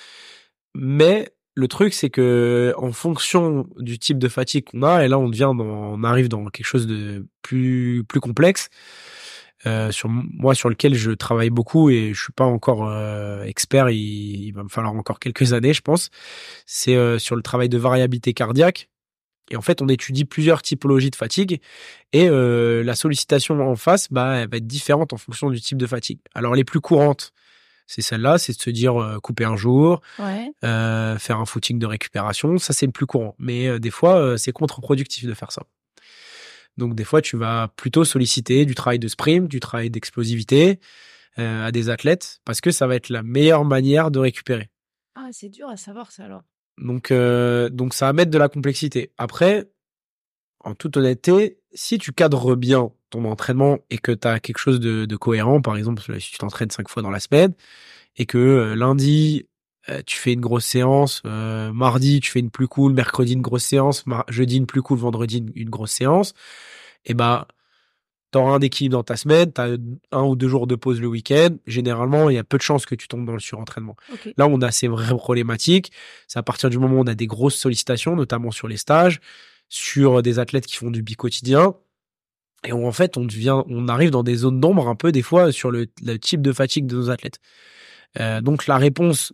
Speaker 2: Mais le truc, c'est que en fonction du type de fatigue qu'on a, et là on devient dans on arrive dans quelque chose de plus plus complexe, heu, sur m moi sur lequel je travaille beaucoup et je suis pas encore, heu, expert, il il va me falloir encore quelques années je pense. C'est, heu, sur le travail de variabilité cardiaque et en fait on étudie plusieurs typologies de fatigue et heu, la sollicitation en face, bah, elle va être différente en fonction du type de fatigue. Alors les plus courantes, c'est celle-là, c'est de se dire, heu, couper un jour,
Speaker 1: Ouais.
Speaker 2: heu, faire un footing de récupération, ça c'est le plus courant. Mais heu, des fois, heu, c'est contre-productif de faire ça. Donc des fois, tu vas plutôt solliciter du travail de sprint, du travail d'explosivité, heu, à des athlètes parce que ça va être la meilleure manière de récupérer.
Speaker 1: Ah, c'est dur à savoir ça alors.
Speaker 2: Donc heu, donc ça va mettre de la complexité. Après, en toute honnêteté, si tu cadres bien ton entraînement et que tu as quelque chose de de cohérent, par exemple, si tu t'entraînes cinq fois dans la semaine et que, heu, lundi, heu, tu fais une grosse séance, heu, mardi, tu fais une plus cool, mercredi, une grosse séance, mar jeudi, une plus cool, vendredi, une une grosse séance et bah, tu auras un équilibre dans ta semaine, tu as un ou deux jours de pause le week-end. Généralement, il y a peu de chances que tu tombes dans le surentraînement.
Speaker 1: OK.
Speaker 2: Là, on a ces vraies problématiques. C'est à partir du moment où on a des grosses sollicitations, notamment sur les stages, sur des athlètes qui font du bi-quotidien et où en fait, on devient on arrive dans des zones d'ombre un peu des fois sur le le type de fatigue de nos athlètes. Heu, donc la réponse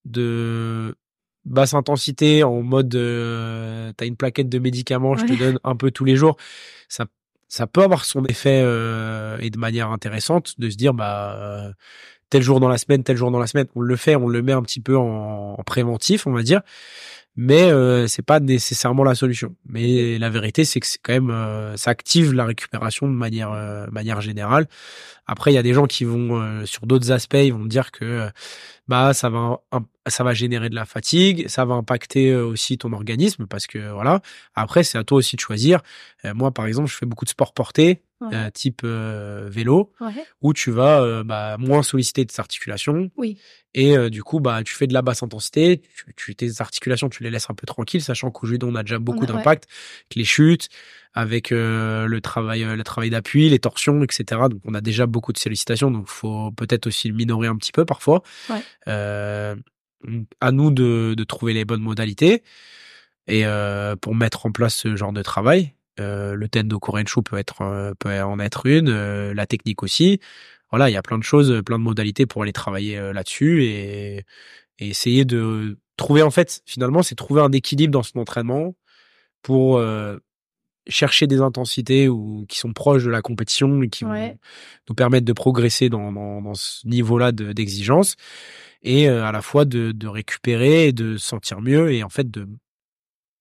Speaker 2: de basse intensité en mode, heu, tu as une plaquette de médicaments, je te
Speaker 1: Ouais.
Speaker 2: donne un peu tous les jours, ça ça peut avoir son effet, heu et de manière intéressante de se dire, bah, heu, tel jour dans la semaine, tel jour dans la semaine, on le fait, on le met un petit peu en en préventif, on va dire. Mais heu, c'est pas nécessairement la solution.
Speaker 1: OK.
Speaker 2: Mais la vérité, c'est que c'est quand même, heu, ça active la récupération de manière, heu, manière générale. Après, il y a des gens qui vont, heu, sur d'autres aspects, ils vont me dire que, heu, bah, ça va imp ça va générer de la fatigue, ça va impacter, heu, aussi ton organisme parce que voilà. Après, c'est à toi aussi de choisir. Heu, moi, par exemple, je fais beaucoup de sport porté,
Speaker 1: Ouais.
Speaker 2: heu, type, heu, vélo,
Speaker 1: Ouais.
Speaker 2: où tu vas, heu, bah, moins solliciter tes articulations
Speaker 1: Oui.
Speaker 2: et heu, du coup, bah, tu fais de la basse intensité, tu tu tes articulations, tu les laisses un peu tranquilles, sachant qu'au judo, on a déjà
Speaker 1: On
Speaker 2: beaucoup
Speaker 1: a ouais.
Speaker 2: d'impact, avec les chutes, avec, heu, le travail, heu, le travail d'appui, les torsions et cetera. Donc on a déjà beaucoup de sollicitations, donc faut peut-être aussi le minorer un petit peu parfois.
Speaker 1: Ouais.
Speaker 2: Heu, mmh, à nous de de trouver les bonnes modalités et heu, pour mettre en place ce genre de travail. Heu, le Tendo Korenchou peut être, heu, peut en être une, heu, la technique aussi. Voilà, il y a plein de choses, plein de modalités pour aller travailler, heu, là-dessus et et essayer de trouver en fait, finalement, c'est trouver un équilibre dans son entraînement pour, heu, chercher des intensités ou qui sont proches de la compétition et qui vont
Speaker 1: Ouais.
Speaker 2: nous permettre de progresser dans dans dans ce niveau-là de d'exigence et heu, à la fois de de récupérer et de se sentir mieux et en fait de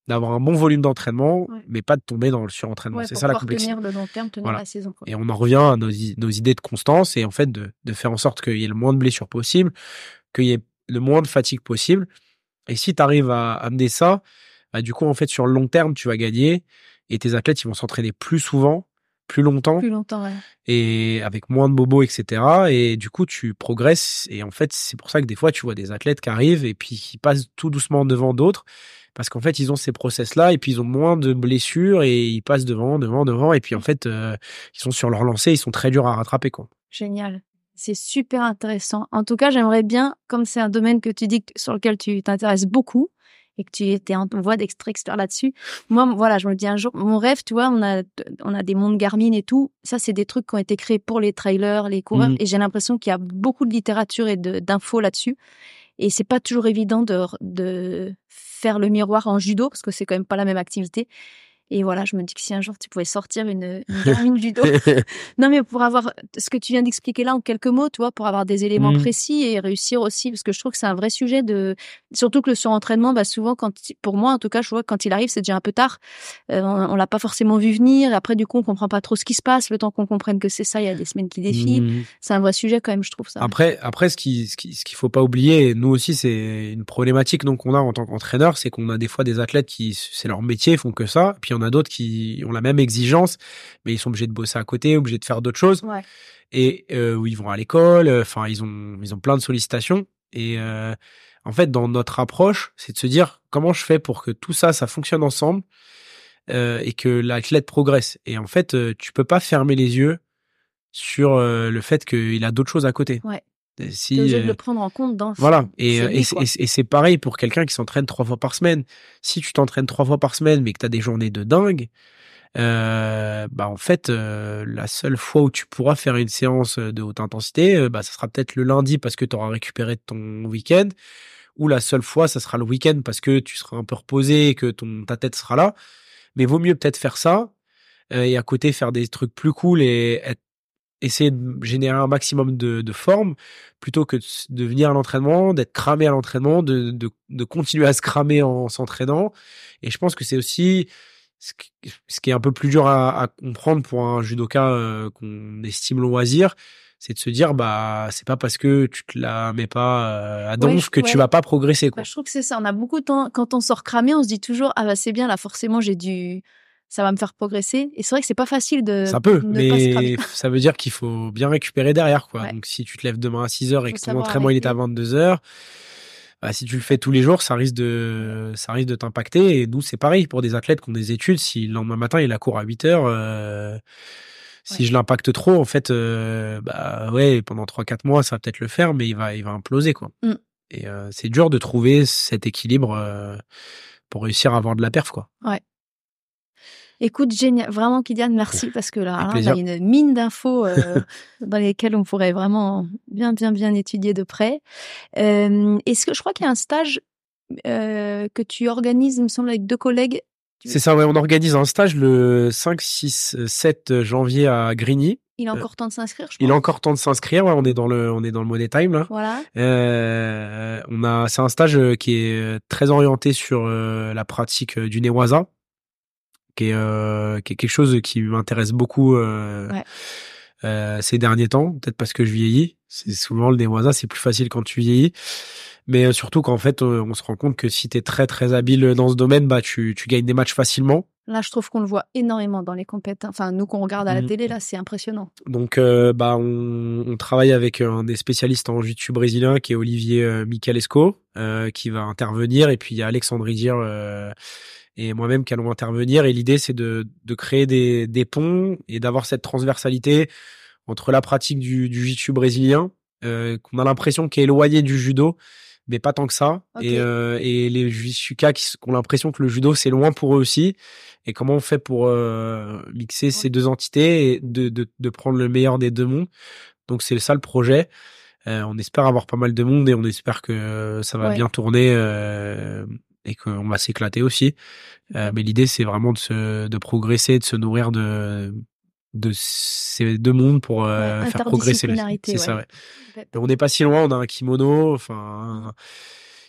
Speaker 2: d'avoir un bon volume d'entraînement,
Speaker 1: Ouais.
Speaker 2: mais pas de tomber dans le surentraînement.
Speaker 1: Ouais,
Speaker 2: c'est
Speaker 1: pour
Speaker 2: ça la
Speaker 1: pouvoir
Speaker 2: complexité.
Speaker 1: tenir le long terme, tenir
Speaker 2: Voilà.
Speaker 1: la saison, quoi.
Speaker 2: Et on en revient à nos, nos idées de constance et en fait de, de faire en sorte qu'il y ait le moins de blessures possible, qu'il y ait le moins de fatigue possible. Et si tu arrives à amener ça, bah, du coup, en fait, sur le long terme, tu vas gagner et tes athlètes, ils vont s'entraîner plus souvent, plus longtemps,
Speaker 1: Plus longtemps, ouais.
Speaker 2: et avec moins de bobos, et cetera. Et du coup, tu progresses. Et en fait, c'est pour ça que des fois, tu vois des athlètes qui arrivent et puis qui passent tout doucement devant d'autres parce qu'en fait, ils ont ces process-là et puis ils ont moins de blessures et ils passent devant, devant, devant. Et puis, en fait, euh, ils sont sur leur lancée, ils sont très durs à rattraper, quoi.
Speaker 1: Génial. C'est super intéressant. En tout cas, j'aimerais bien, comme c'est un domaine que tu dis que- sur lequel tu t'intéresses beaucoup et que tu étais en voie d'être expert là-dessus. Moi, voilà, je me dis un jour, mon rêve, tu vois, on a, on a des montres Garmin et tout. Ça, c'est des trucs qui ont été créés pour les trailers, les coureurs.
Speaker 2: Mhm.
Speaker 1: Et j'ai l'impression qu'il y a beaucoup de littérature et de, d'infos là-dessus. Et c'est pas toujours évident de, de faire le miroir en judo parce que c'est quand même pas la même activité. Et voilà, je me dis que si un jour tu pouvais sortir une, une Garmin judo. Non, mais pour avoir ce que tu viens d'expliquer là en quelques mots, tu vois, pour avoir des éléments
Speaker 2: Mhm.
Speaker 1: précis et réussir aussi, parce que je trouve que c'est un vrai sujet de, surtout que le surentraînement, bah, souvent, quand, pour moi, en tout cas, je vois que quand il arrive, c'est déjà un peu tard. Euh, on, on l'a pas forcément vu venir. Et après, du coup, on comprend pas trop ce qui se passe. Le temps qu'on comprenne que c'est ça, il y a des semaines qui défilent.
Speaker 2: Mhm.
Speaker 1: C'est un vrai sujet quand même, je trouve ça.
Speaker 2: Après, après, ce qui, ce qui, ce qu'il faut pas oublier, et nous aussi, c'est une problématique donc qu'on a en tant qu'entraîneur, c'est qu'on a des fois des athlètes qui, c'est leur métier, font que ça, puis il y en a d'autres qui ont la même exigence, mais ils sont obligés de bosser à côté, obligés de faire d'autres choses,
Speaker 1: Ouais.
Speaker 2: et euh, où ils vont à l'école, enfin, ils ont, ils ont plein de sollicitations, et euh, en fait, dans notre approche, c'est de se dire comment je fais pour que tout ça, ça fonctionne ensemble, euh, et que l'athlète progresse. Et en fait, euh, tu peux pas fermer les yeux sur euh, le fait qu'il a d'autres choses à côté.
Speaker 1: Ouais. T'es
Speaker 2: Si,
Speaker 1: obligé de
Speaker 2: euh,
Speaker 1: le prendre en compte dans
Speaker 2: voilà. Et,
Speaker 1: c'est
Speaker 2: euh,
Speaker 1: lui,
Speaker 2: et, c'est-
Speaker 1: quoi.
Speaker 2: et c'est et c'est pareil pour quelqu'un qui s'entraîne trois fois par semaine. Si tu t'entraînes trois fois par semaine, mais que tu as des journées de dingue, euh, bah en fait, euh, la seule fois où tu pourras faire une séance de haute intensité, euh, bah ça sera peut-être le lundi parce que tu auras récupéré de ton week-end, ou la seule fois, ça sera le week-end parce que tu seras un peu reposé et que ton ta tête sera là. Mais vaut mieux peut-être faire ça euh, et à côté faire des trucs plus cool et être essayer de générer un maximum de, de forme plutôt que de, s- de venir à l'entraînement, d'être cramé à l'entraînement, de, de, de continuer à se cramer en s'entraînant. Et je pense que c'est aussi ce qui, ce qui est un peu plus dur à, à comprendre pour un judoka euh, qu'on estime loisir, c'est de se dire bah c'est pas parce que tu te la mets pas euh, à
Speaker 1: Ouais,
Speaker 2: donf
Speaker 1: je-
Speaker 2: que tu
Speaker 1: ouais.
Speaker 2: vas pas progresser,
Speaker 1: Bah,
Speaker 2: quoi.
Speaker 1: je trouve que c'est ça. On a beaucoup de temps, quand on sort cramé, on se dit toujours, ah bah c'est bien, là, forcément, j'ai dû, ça va me faire progresser. Et c'est vrai que c'est pas facile de
Speaker 2: Ça peut,
Speaker 1: ne pas se cramer.
Speaker 2: mais ça veut dire qu'il faut bien récupérer derrière, quoi.
Speaker 1: Ouais.
Speaker 2: Donc, si tu te lèves demain à six heures et
Speaker 1: Faut
Speaker 2: que ton
Speaker 1: savoir
Speaker 2: entraînement il est à
Speaker 1: arrêter.
Speaker 2: vingt-deux heures, bah, si tu le fais tous les jours, ça risque de, ça risque de t'impacter. Et nous, c'est pareil pour des athlètes qui ont des études. Si le lendemain matin, il a cours à huit heures, euh, si
Speaker 1: Ouais.
Speaker 2: je l'impacte trop, en fait, euh, bah, ouais, pendant trois quatre mois, ça va peut-être le faire, mais il va, il va imploser, quoi.
Speaker 1: Mm.
Speaker 2: Et, euh, c'est dur de trouver cet équilibre, euh, pour réussir à avoir de la perf, quoi.
Speaker 1: Ouais. Écoute, génial. Vraiment, Kylian, merci parce que là,
Speaker 2: Avec
Speaker 1: là, on a
Speaker 2: plaisir.
Speaker 1: une mine d'infos euh, dans lesquelles on pourrait vraiment bien, bien, bien étudier de près. Euh, est-ce que je crois qu'il y a un stage euh, que tu organises, il me semble, avec deux collègues. Tu-
Speaker 2: C'est ça, ouais, on organise un stage le cinq, six, sept janvier à Grigny.
Speaker 1: Il est
Speaker 2: Euh,
Speaker 1: encore temps de s'inscrire, je pense.
Speaker 2: Il est encore temps de s'inscrire, ouais, on est dans le, on est dans le money time, là.
Speaker 1: Voilà.
Speaker 2: Euh, on a, c'est un stage euh, qui est euh, très orienté sur euh, la pratique euh, du Newaza, qui est, euh, qui est quelque chose qui m'intéresse beaucoup euh,
Speaker 1: Ouais.
Speaker 2: euh, ces derniers temps, peut-être parce que je vieillis. C'est souvent le Newaza, c'est plus facile quand tu vieillis, mais euh, surtout qu'en fait, euh, on se rend compte que si t'es très très habile dans ce domaine, bah tu, tu gagnes des matchs facilement.
Speaker 1: Là, je trouve qu'on le voit énormément dans les compétences. Enfin, nous qu'on regarde à la
Speaker 2: Mhm.
Speaker 1: télé, là, c'est impressionnant.
Speaker 2: Donc, euh, bah, on, on travaille avec un des spécialistes en jiu-jitsu brésilien qui est Olivier euh, Michalesco, euh, qui va intervenir. Et puis, il y a Alexandre Idir euh, et moi-même qui allons intervenir. Et l'idée, c'est de, de créer des, des ponts et d'avoir cette transversalité entre la pratique du, du jiu-jitsu brésilien, euh, qu'on a l'impression qu'est éloigné du judo, mais pas tant que ça.
Speaker 1: Ok.
Speaker 2: Et, euh, et les jujitsukas qui, s- qui ont l'impression que le judo, c'est loin pour eux aussi. Et comment on fait pour euh, mixer ces deux entités et de, de, de prendre le meilleur des deux mondes. Donc c'est ça le projet. Euh, on espère avoir pas mal de monde et on espère que euh, ça va
Speaker 1: Ouais.
Speaker 2: bien tourner euh, et qu'on va s'éclater aussi. Euh, mais l'idée, c'est vraiment de, se, de progresser, de se nourrir de, de ces deux mondes pour euh,
Speaker 1: Ouais,
Speaker 2: faire progresser. Le...
Speaker 1: interdisciplinarité,
Speaker 2: C'est ça,
Speaker 1: ouais.
Speaker 2: ouais. Mais on n'est pas si loin, on a un kimono, enfin...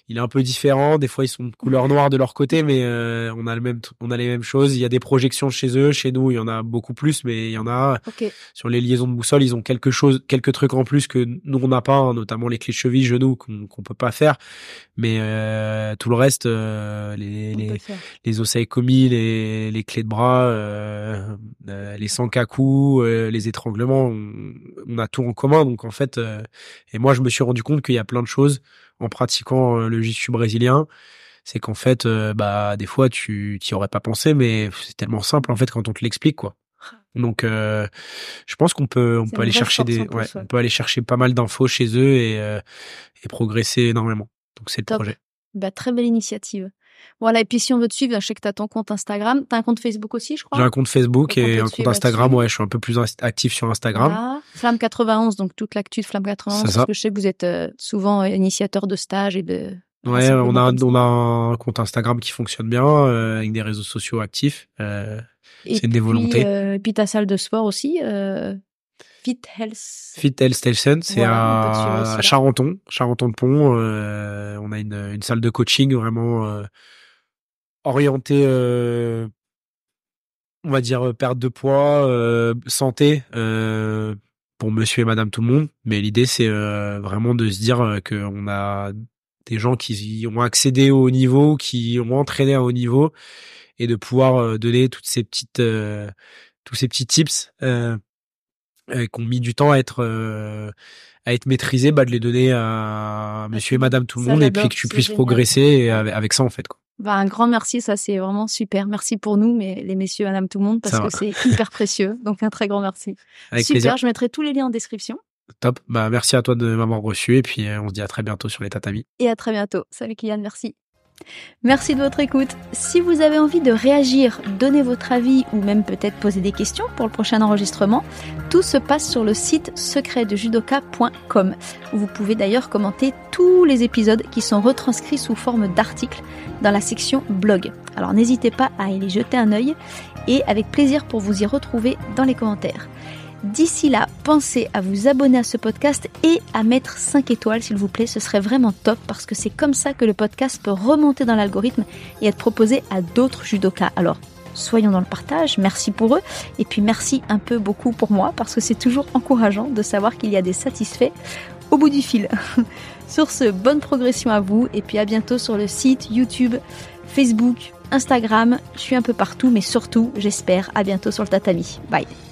Speaker 2: il est un peu différent. Des fois, ils sont de couleur noire de leur côté, mais euh, on a le même, on a les mêmes choses. Il y a des projections chez eux, chez nous, il y en a beaucoup plus, mais il y en a
Speaker 1: okay.
Speaker 2: Sur les liaisons de boussole, ils ont quelque chose, quelques trucs en plus que nous on n'a pas, hein, notamment les clés de cheville, genoux qu'on, qu'on peut pas faire. Mais euh, tout le reste, euh, les les, les osaïkomi, les les clés de bras, euh, euh, les sankaku, euh, les étranglements, on, on a tout en commun. Donc en fait, euh, et moi je me suis rendu compte qu'il y a plein de choses en pratiquant euh, le jiu-jitsu brésilien, c'est qu'en fait, euh, bah des fois tu t'y aurais pas pensé, mais c'est tellement simple en fait quand on te l'explique quoi. Donc, euh, je pense qu'on peut, on
Speaker 1: c'est
Speaker 2: peut aller chercher des, ouais, on peut aller chercher pas mal d'infos chez eux et euh, et progresser énormément. Donc c'est le
Speaker 1: Top.
Speaker 2: projet.
Speaker 1: Bah, très belle initiative. Voilà, et puis si on veut te suivre, je sais que tu as ton compte Instagram. Tu as un compte Facebook aussi, je crois?
Speaker 2: J'ai un compte Facebook et un compte Instagram. Ouais, je suis un peu plus actif sur Instagram.
Speaker 1: Voilà. Flamme quatre-vingt-onze, donc toute l'actu de Flamme quatre-vingt-onze. C'est parce ça. Que je sais que vous êtes euh, souvent initiateur de stages et de...
Speaker 2: Ouais, on a, on a un compte Instagram qui fonctionne bien, euh, avec des réseaux sociaux actifs. Euh, c'est une des volontés.
Speaker 1: Euh, et puis ta salle de sport aussi, euh, Fit Health.
Speaker 2: Fit Health Station, c'est voilà, à, à Charenton, Charenton-de-Pont. Euh, on a une, une salle de coaching vraiment euh, orientée, euh, on va dire perte de poids, euh, santé, euh, pour Monsieur et Madame tout le monde. Mais l'idée c'est euh, vraiment de se dire euh, qu'on a des gens qui ont accédé au haut niveau, qui ont entraîné à haut niveau, et de pouvoir euh, donner toutes ces petites, euh, tous ces petits tips. Euh, Euh, qui ont mis du temps à être euh, à être maîtrisés, bah de les donner à Monsieur et Madame tout le ça, monde, et puis que tu puisses génial. Progresser avec, avec ça en fait quoi.
Speaker 1: Bah un grand merci, ça c'est vraiment super. Merci pour nous, mais les messieurs, Madame tout le monde, parce ça que va. C'est hyper précieux. Donc un très grand merci.
Speaker 2: Avec
Speaker 1: super.
Speaker 2: Plaisir.
Speaker 1: Je mettrai tous les liens en description.
Speaker 2: Top. Bah merci à toi de m'avoir reçu, et puis on se dit à très bientôt sur les tatamis.
Speaker 1: Et à très bientôt. Salut Kylian, merci. Merci de votre écoute. Si vous avez envie de réagir, donner votre avis ou même peut-être poser des questions pour le prochain enregistrement, tout se passe sur le site secret de judoka point com, où vous pouvez d'ailleurs commenter tous les épisodes qui sont retranscrits sous forme d'articles dans la section blog. Alors n'hésitez pas à y jeter un œil, et avec plaisir pour vous y retrouver dans les commentaires. D'ici là, pensez à vous abonner à ce podcast et à mettre cinq étoiles s'il vous plaît, ce serait vraiment top parce que c'est comme ça que le podcast peut remonter dans l'algorithme et être proposé à d'autres judokas. Alors, soyons dans le partage, merci pour eux et puis merci un peu beaucoup pour moi parce que c'est toujours encourageant de savoir qu'il y a des satisfaits au bout du fil. Sur ce, bonne progression à vous et puis à bientôt sur le site, YouTube, Facebook, Instagram, je suis un peu partout mais surtout, j'espère, à bientôt sur le tatami. Bye.